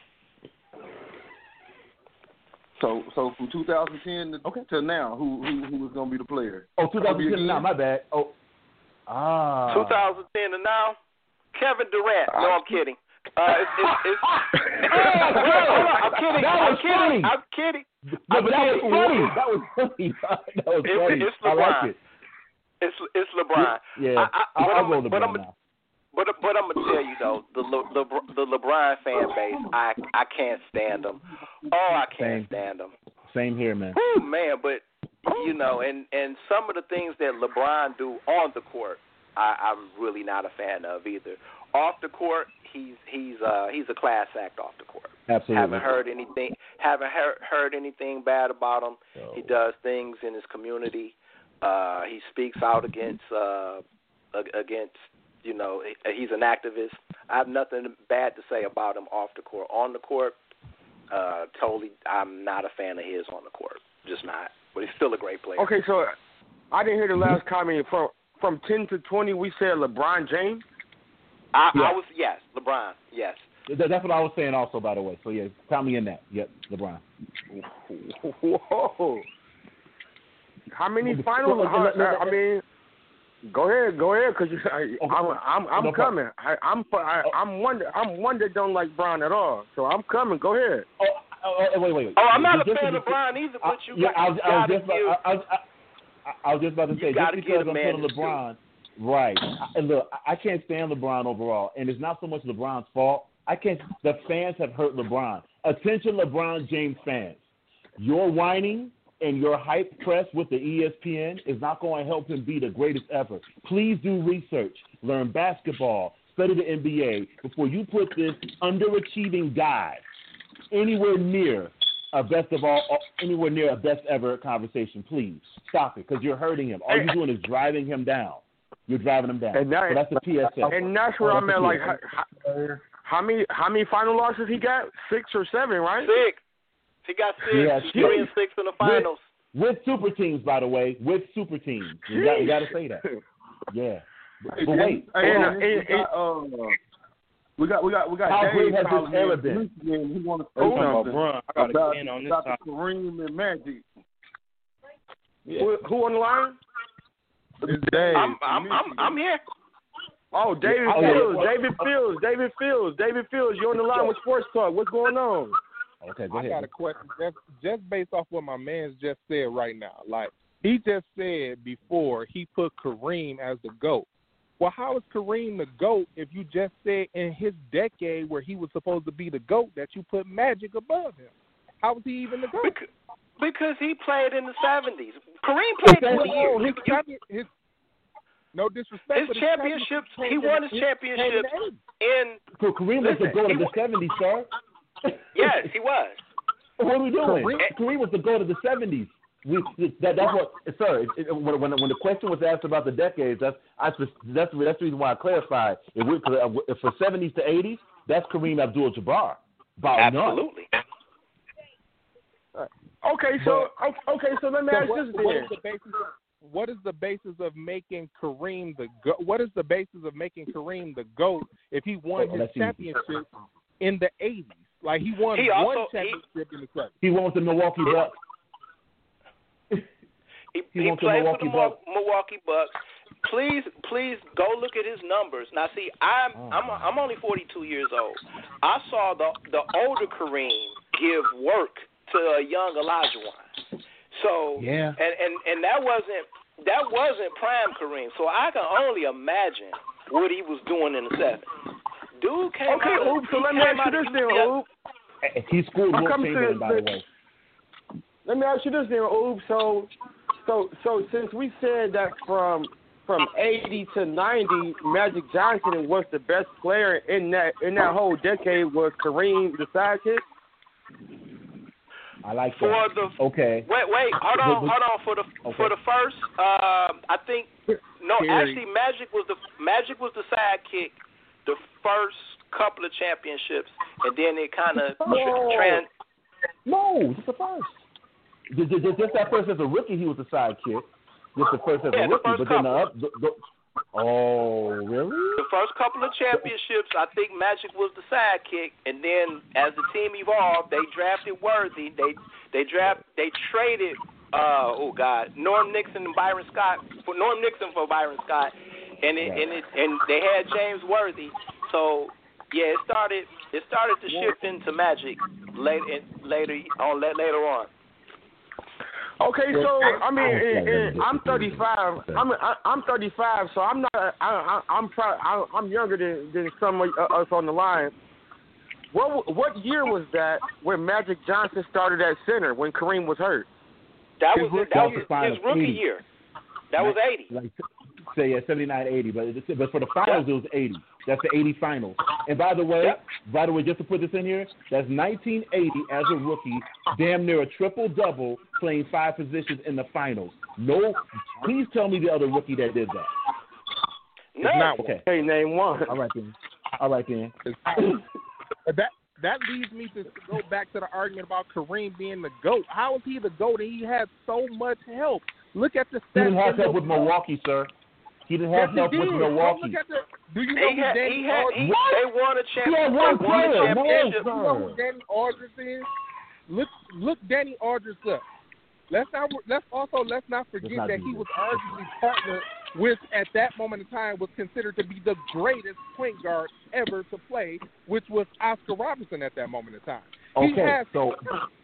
So so from two thousand ten to, okay. to now, who who who was going to be the player? Oh, two thousand ten to now. My bad. Oh. Ah. two thousand ten to now, Kevin Durant. No, I'm kidding. Uh, it's, it's, it's, oh, hold on. I'm kidding. That I'm was kidding. funny. I'm kidding. No, I'm but that kidding. was funny. That was funny. That was it's, funny. It's I LeBron. like it. It's it's LeBron. Yeah. I, I, I'll roll but LeBron I'm, now. But but I'm gonna tell you though, the Le, Le, the LeBron fan base, I I can't stand them. Oh, I can't Same. stand them. Same here, man. Whew, man, but you know, and and some of the things that LeBron do on the court, I, I'm really not a fan of either. Off the court, he's he's uh he's a class act off the court. Absolutely. Haven't heard anything. Haven't heard, heard anything bad about him. Oh. He does things in his community. Uh, he speaks out against uh against you know he's an activist. I have nothing bad to say about him off the court. On the court, uh, totally, I'm not a fan of his on the court. Just not. But he's still a great player. Okay, so I didn't hear the last comment from from ten to twenty. We said LeBron James. I, Yeah. I was yes, LeBron. Yes. That- That's what I was saying also, by the way. So, yeah, count me in that. Yep, LeBron. Whoa. How many finals? Well, How, let- let- I mean, go ahead, go ahead, because I'm I'm I'm No coming. I, I'm I, I'm one I'm one that don't like Brown at all. So I'm coming. Go ahead. Oh, oh, oh wait, wait, wait. Oh, I'm not a Just fan to of be- Bron either, but you I, yeah, got, I was, you I was gotta just about, give. I, I, I, I was just about to say, You gotta just give because the I'm man putting his LeBron, right? I, look, I can't stand LeBron overall, and it's not so much LeBron's fault. I can't. The fans have hurt LeBron. Attention, LeBron James fans, your whining and your hype press with the E S P N is not going to help him be the greatest ever. Please do research, learn basketball, study the N B A before you put this underachieving guy anywhere near a best of all, anywhere near a best ever conversation. Please stop it, because you're hurting him. All you're doing is driving him down. You're driving him down. And that- so that's a P S A. And that's where Oh, I'm that's at. a Like, P S A. how, how, how many how many final losses he got? Six or seven, right? Six. He got six. Yeah, He's three and six in the finals. With super teams, by the way, with super teams. You got, you got to say that. Yeah. But wait. Hey, And, and, and, and, uh, we got we got we got How Dave great has calling this era in been? Michigan. He want to Oh, say no, something bro, I gotta about, get in on this about topic. the Kareem and Magic. Yeah. who, who on the line? It's Dave. I'm I'm I'm, I'm here. Oh, David Oh, yeah. Fields. David Fields. David Fields. David Fields. You're on the line with Sports Talk. What's going on? Okay, go I ahead. got a question just, just based off what my man's just said right now. Like, he just said before he put Kareem as the GOAT. Well, how is Kareem the GOAT if you just said in his decade where he was supposed to be the GOAT that you put Magic above him? How was he even the GOAT? Because, because he played in the seventies. Kareem played twenty years. His, You- champion, his, no disrespect, His but championships, his he won his championships in. So Kareem was the Listen, goat he of the wa- seventies, sir. Yes, he was. What are we doing? Kareem- Kareem was the goat of the seventies. We, that, that's what, sir. It, it, when, when when the question was asked about the decades, that's I, that's that's the reason why I clarified. If, we, if for seventies to eighties, that's Kareem Abdul-Jabbar. About Absolutely. none. Okay, so but, okay, so let me so ask what, this what then. Is the basis of, what is the basis of making Kareem the go- What is the basis of making Kareem the GOAT if he won oh, his championship easy. in the eighties? Like he won he one also, championship he, in the seventies. He won with the Milwaukee Bucks. He, he, he played Milwaukee for the Bucks. Milwaukee Bucks. Please, please go look at his numbers. Now, see, I'm oh. I'm I'm only forty-two years old. I saw the the older Kareem give work to a young Olajuwon. So yeah, and, and, and that wasn't that wasn't prime Kareem. So I can only imagine what he was doing in the seventies. Dude came okay, out. Oop, so let me ask you this then, Oop. He schooled Will Chamberlain, by the way. Let me ask you this then, Oop. So. So, so since we said that from from eighty to ninety, Magic Johnson was the best player in that in that whole decade, was Kareem the sidekick? I like that. For the okay. Wait, wait, hold on, hold on. For the okay. for the first, uh, I think no, actually, Magic was the Magic was the sidekick the first couple of championships, and then it kind of no. trans. No, it's the first. Just, just, just that first as a rookie, he was a sidekick. Just the first as yeah, a rookie, the but then the, up, the, the oh really? The first couple of championships, I think Magic was the sidekick, and then as the team evolved, they drafted Worthy. They they draft they traded uh, oh god Norm Nixon and Byron Scott for Norm Nixon for Byron Scott, and it, yeah. and it, and they had James Worthy. So yeah, it started it started to shift into Magic later later on later on. Okay, so I mean, and, and I'm thirty-five. I'm I'm thirty-five, so I'm not. I, I, I'm probably I'm younger than, than some of us on the line. What what year was that when Magic Johnson started at center when Kareem was hurt? That was his, that was his, his rookie eighty. Year. That was eighty. Like, say yeah, seventy-nine, eighty, but but for the finals yeah. it was eighty. That's the eighty finals. And by the way, yep. by the way, just to put this in here, that's nineteen eighty as a rookie, damn near a triple double, playing five positions in the finals. No, please tell me the other rookie that did that. No. It's not okay. Hey, name one. All right then. All right then. that that leads me to go back to the argument about Kareem being the GOAT. How is he the GOAT and he had so much help? Look at the stats. He didn't have help with Milwaukee, sir. He didn't have yes, help with Milwaukee. Look at the, do you know he who had, Danny he had, Aldridge he, is? They won a championship. He had one they won player. a championship. No, you know who Danny Aldridge is? Look, look Danny Aldridge up. Let's not. Let's also let's not forget let's not that he this. was arguably partnered with, at that moment in time, was considered to be the greatest point guard ever to play, which was Oscar Robertson at that moment in time. Okay, he has, so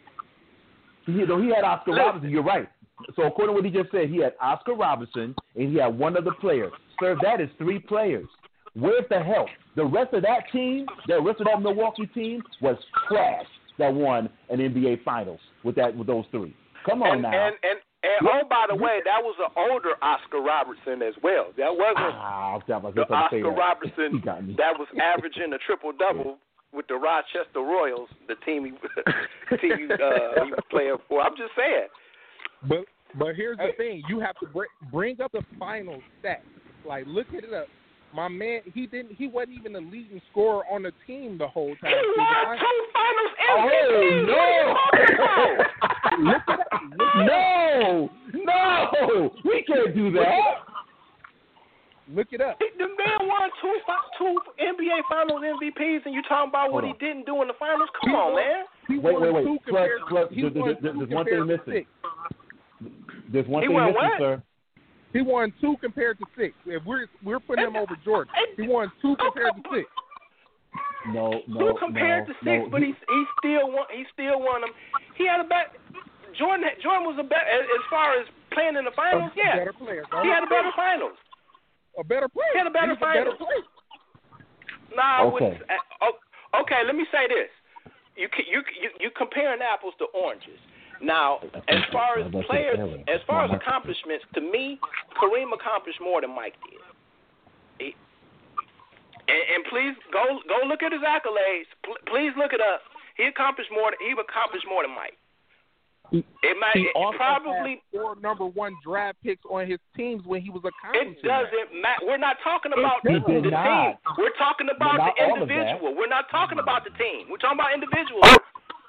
he, no, he had Oscar Robertson. You're right. So according to what he just said, he had Oscar Robertson and he had one other player. Sir, that is three players. Where's the help? The rest of that team, the rest of that Milwaukee team was trash that won an N B A Finals with that with those three. Come on and, now. And, and, and oh, by the way, that was an older Oscar Robertson as well. That wasn't ah, the Oscar that. Robertson that was averaging a triple-double with the Rochester Royals, the team he, team he, uh, he was playing for. I'm just saying. But but here's the thing: you have to bring, bring up the final stats. Like, look at it up. My man, he didn't. He wasn't even the leading scorer on the team the whole time. He won two finals M V Ps. Oh no! Look at that. No, no, we can't do that. Look it up. The man won two two N B A Finals M V Ps, and you talking about what he didn't do in the finals? Come he on, won, man. He wait, won wait, wait. Two Plus, plus, he there's, won there's, two there's one thing missing. There's one he thing won missing, what? sir. He won two compared to six. If we're we're putting him over Jordan, he won two compared to six. No, no, two compared no, to six, no. but he he still won. He still won them. He had a bet. Jordan Jordan was a bet as far as playing in the finals. A yeah, better player. He had a better finals. A better player. He had a better He's finals. A better player. Nah, okay. Uh, okay. Let me say this. You you you you comparing apples to oranges. Now, as far as players, as far as accomplishments, to me, Kareem accomplished more than Mike did. He, and, and please go go look at his accolades. Please look it up. He accomplished more. He accomplished more than Mike. He, it might he it also probably had four number one draft picks on his teams when he was accomplishing. It doesn't matter. We're not talking about it the, the team. We're talking about the individual. We're not talking about the team. We're talking about individuals.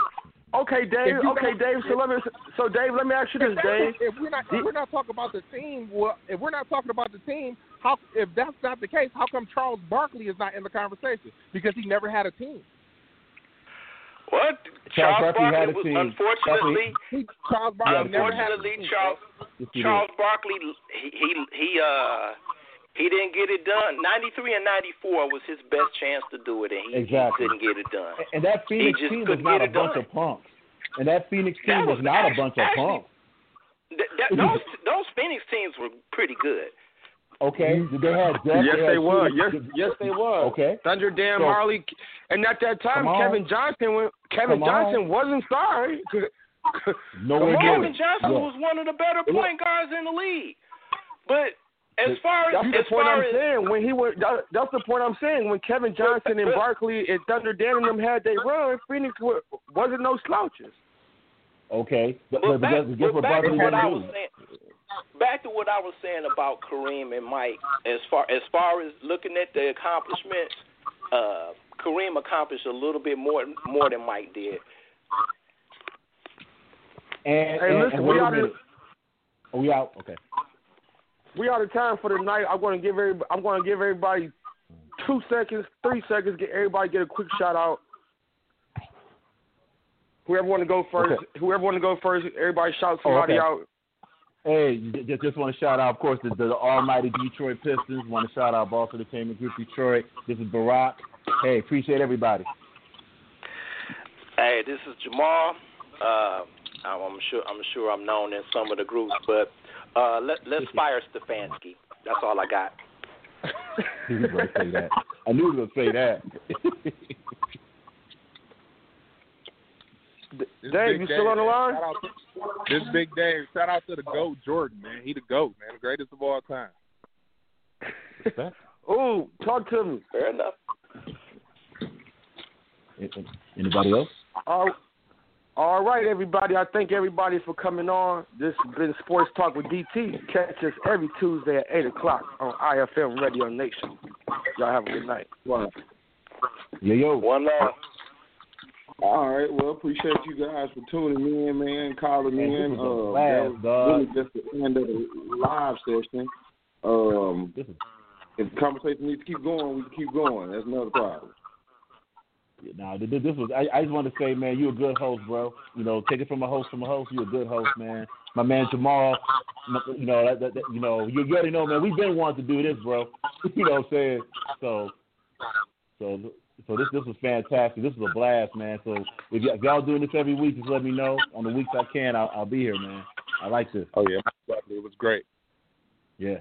Okay, Dave. Okay, Dave. So let me. So Dave, let me ask you this, Dave. If we're not, if we're not talking about the team, well, if we're not talking about the team, how? If that's not the case, how come Charles Barkley is not in the conversation? Because he never had a team. What? Charles, Charles Barkley, Barkley had a was team. unfortunately. He, Charles Barkley never had a Unfortunately, team. Charles Yes, Charles Barkley he he he uh he didn't get it done. ninety-three and ninety-four was his best chance to do it, and he, Exactly. he couldn't get it done. And that Phoenix He just team was couldn't not get a it bunch done. of punks. And that Phoenix team That was, was not actually- a bunch of actually- punks. Th- that, those those Phoenix teams were pretty good. Okay, they had depth, Yes, had they were. shooting. Yes, yes, they were. Okay. Thunder Dan So- Marley, and at that time, Come on. Kevin Johnson, went- Kevin Come Johnson on. wasn't sorry. Nowhere Come near on. Kevin Johnson Yeah. was one of the better point guards in the league. But as far as That's the as point far I'm as saying. When he went, that, that's the point I'm saying. When Kevin Johnson and Barkley and Thunder Dan and them had their run, Phoenix wa- wasn't no slouches. Okay, but, But but, back, but guess but what back to Barkley what didn't I do? was saying. Back to what I was saying about Kareem and Mike. As far as far as looking at the accomplishments, uh, Kareem accomplished a little bit more more than Mike did. And, Hey, and, listen, and we wait a out of minute. Are we out? Okay. we out of time for the night. I'm going to give everybody, I'm going to give everybody two seconds, three seconds. Get everybody get a quick shout out. Whoever want to go first, Okay. whoever want to go first, everybody shout somebody Oh, okay. out. Hey, just, just want to shout out, of course, the, the almighty Detroit Pistons. Want to shout out Boss Entertainment Group Detroit. This is Barack. Hey, appreciate everybody. Hey, this is Jamal. Uh, I'm sure I'm sure I'm known in some of the groups, but uh, let, let's fire Stefanski. That's all I got. He was going to say that. I knew he was going to say that. This Dave, Big you still on the man. line? Shout out to, this Big Dave. Shout out to the GOAT, Jordan, man. He the GOAT, man. The greatest of all time. Ooh, talk to me. Fair enough. Anybody else? All, all right, everybody. I thank everybody for coming on. This has been Sports Talk with D T. Catch us every Tuesday at eight o'clock on I F M Radio Nation. Y'all have a good night. Wow. Yo, yo. One love. All right. Well, appreciate you guys for tuning in, man, calling Man, in. this was a Uh, blast, that dog. was really just the end of the live session. Um, This is, if the conversation needs to keep going, we can keep going. That's another problem. nah, this, this was. I, I just want to say, man, you a good host, bro. You know, take it from a host from a host. You a good host, man. My man Jamal, you know, that, that, that, you know, you already know, man. We've been wanting to do this, bro. You know what I'm saying? So, so. So this this was fantastic. This was a blast, man. So if, y- if y'all doing this every week, just let me know. On the weeks I can, I'll, I'll be here, man. I like this. Oh, yeah. It was great. Yeah.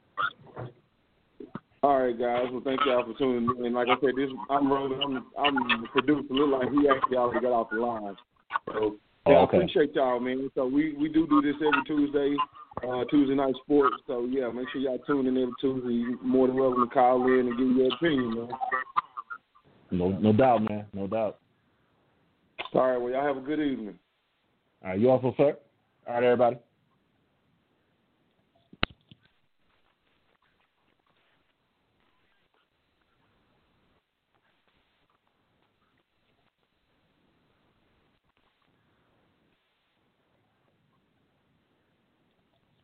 All right, guys. Well, thank y'all for tuning in. Like I said, this I'm rolling. I'm, I'm the producer. Look like he actually already got off the line. So yeah, Oh, okay. I appreciate y'all, man. So we, we do do this every Tuesday, uh, Tuesday night sports. So yeah, make sure y'all tune in every Tuesday. You're more than welcome to call in and give your opinion, man. No, no doubt, man. No doubt. All right. Well, y'all have a good evening. All right, you also, sir. All right, everybody.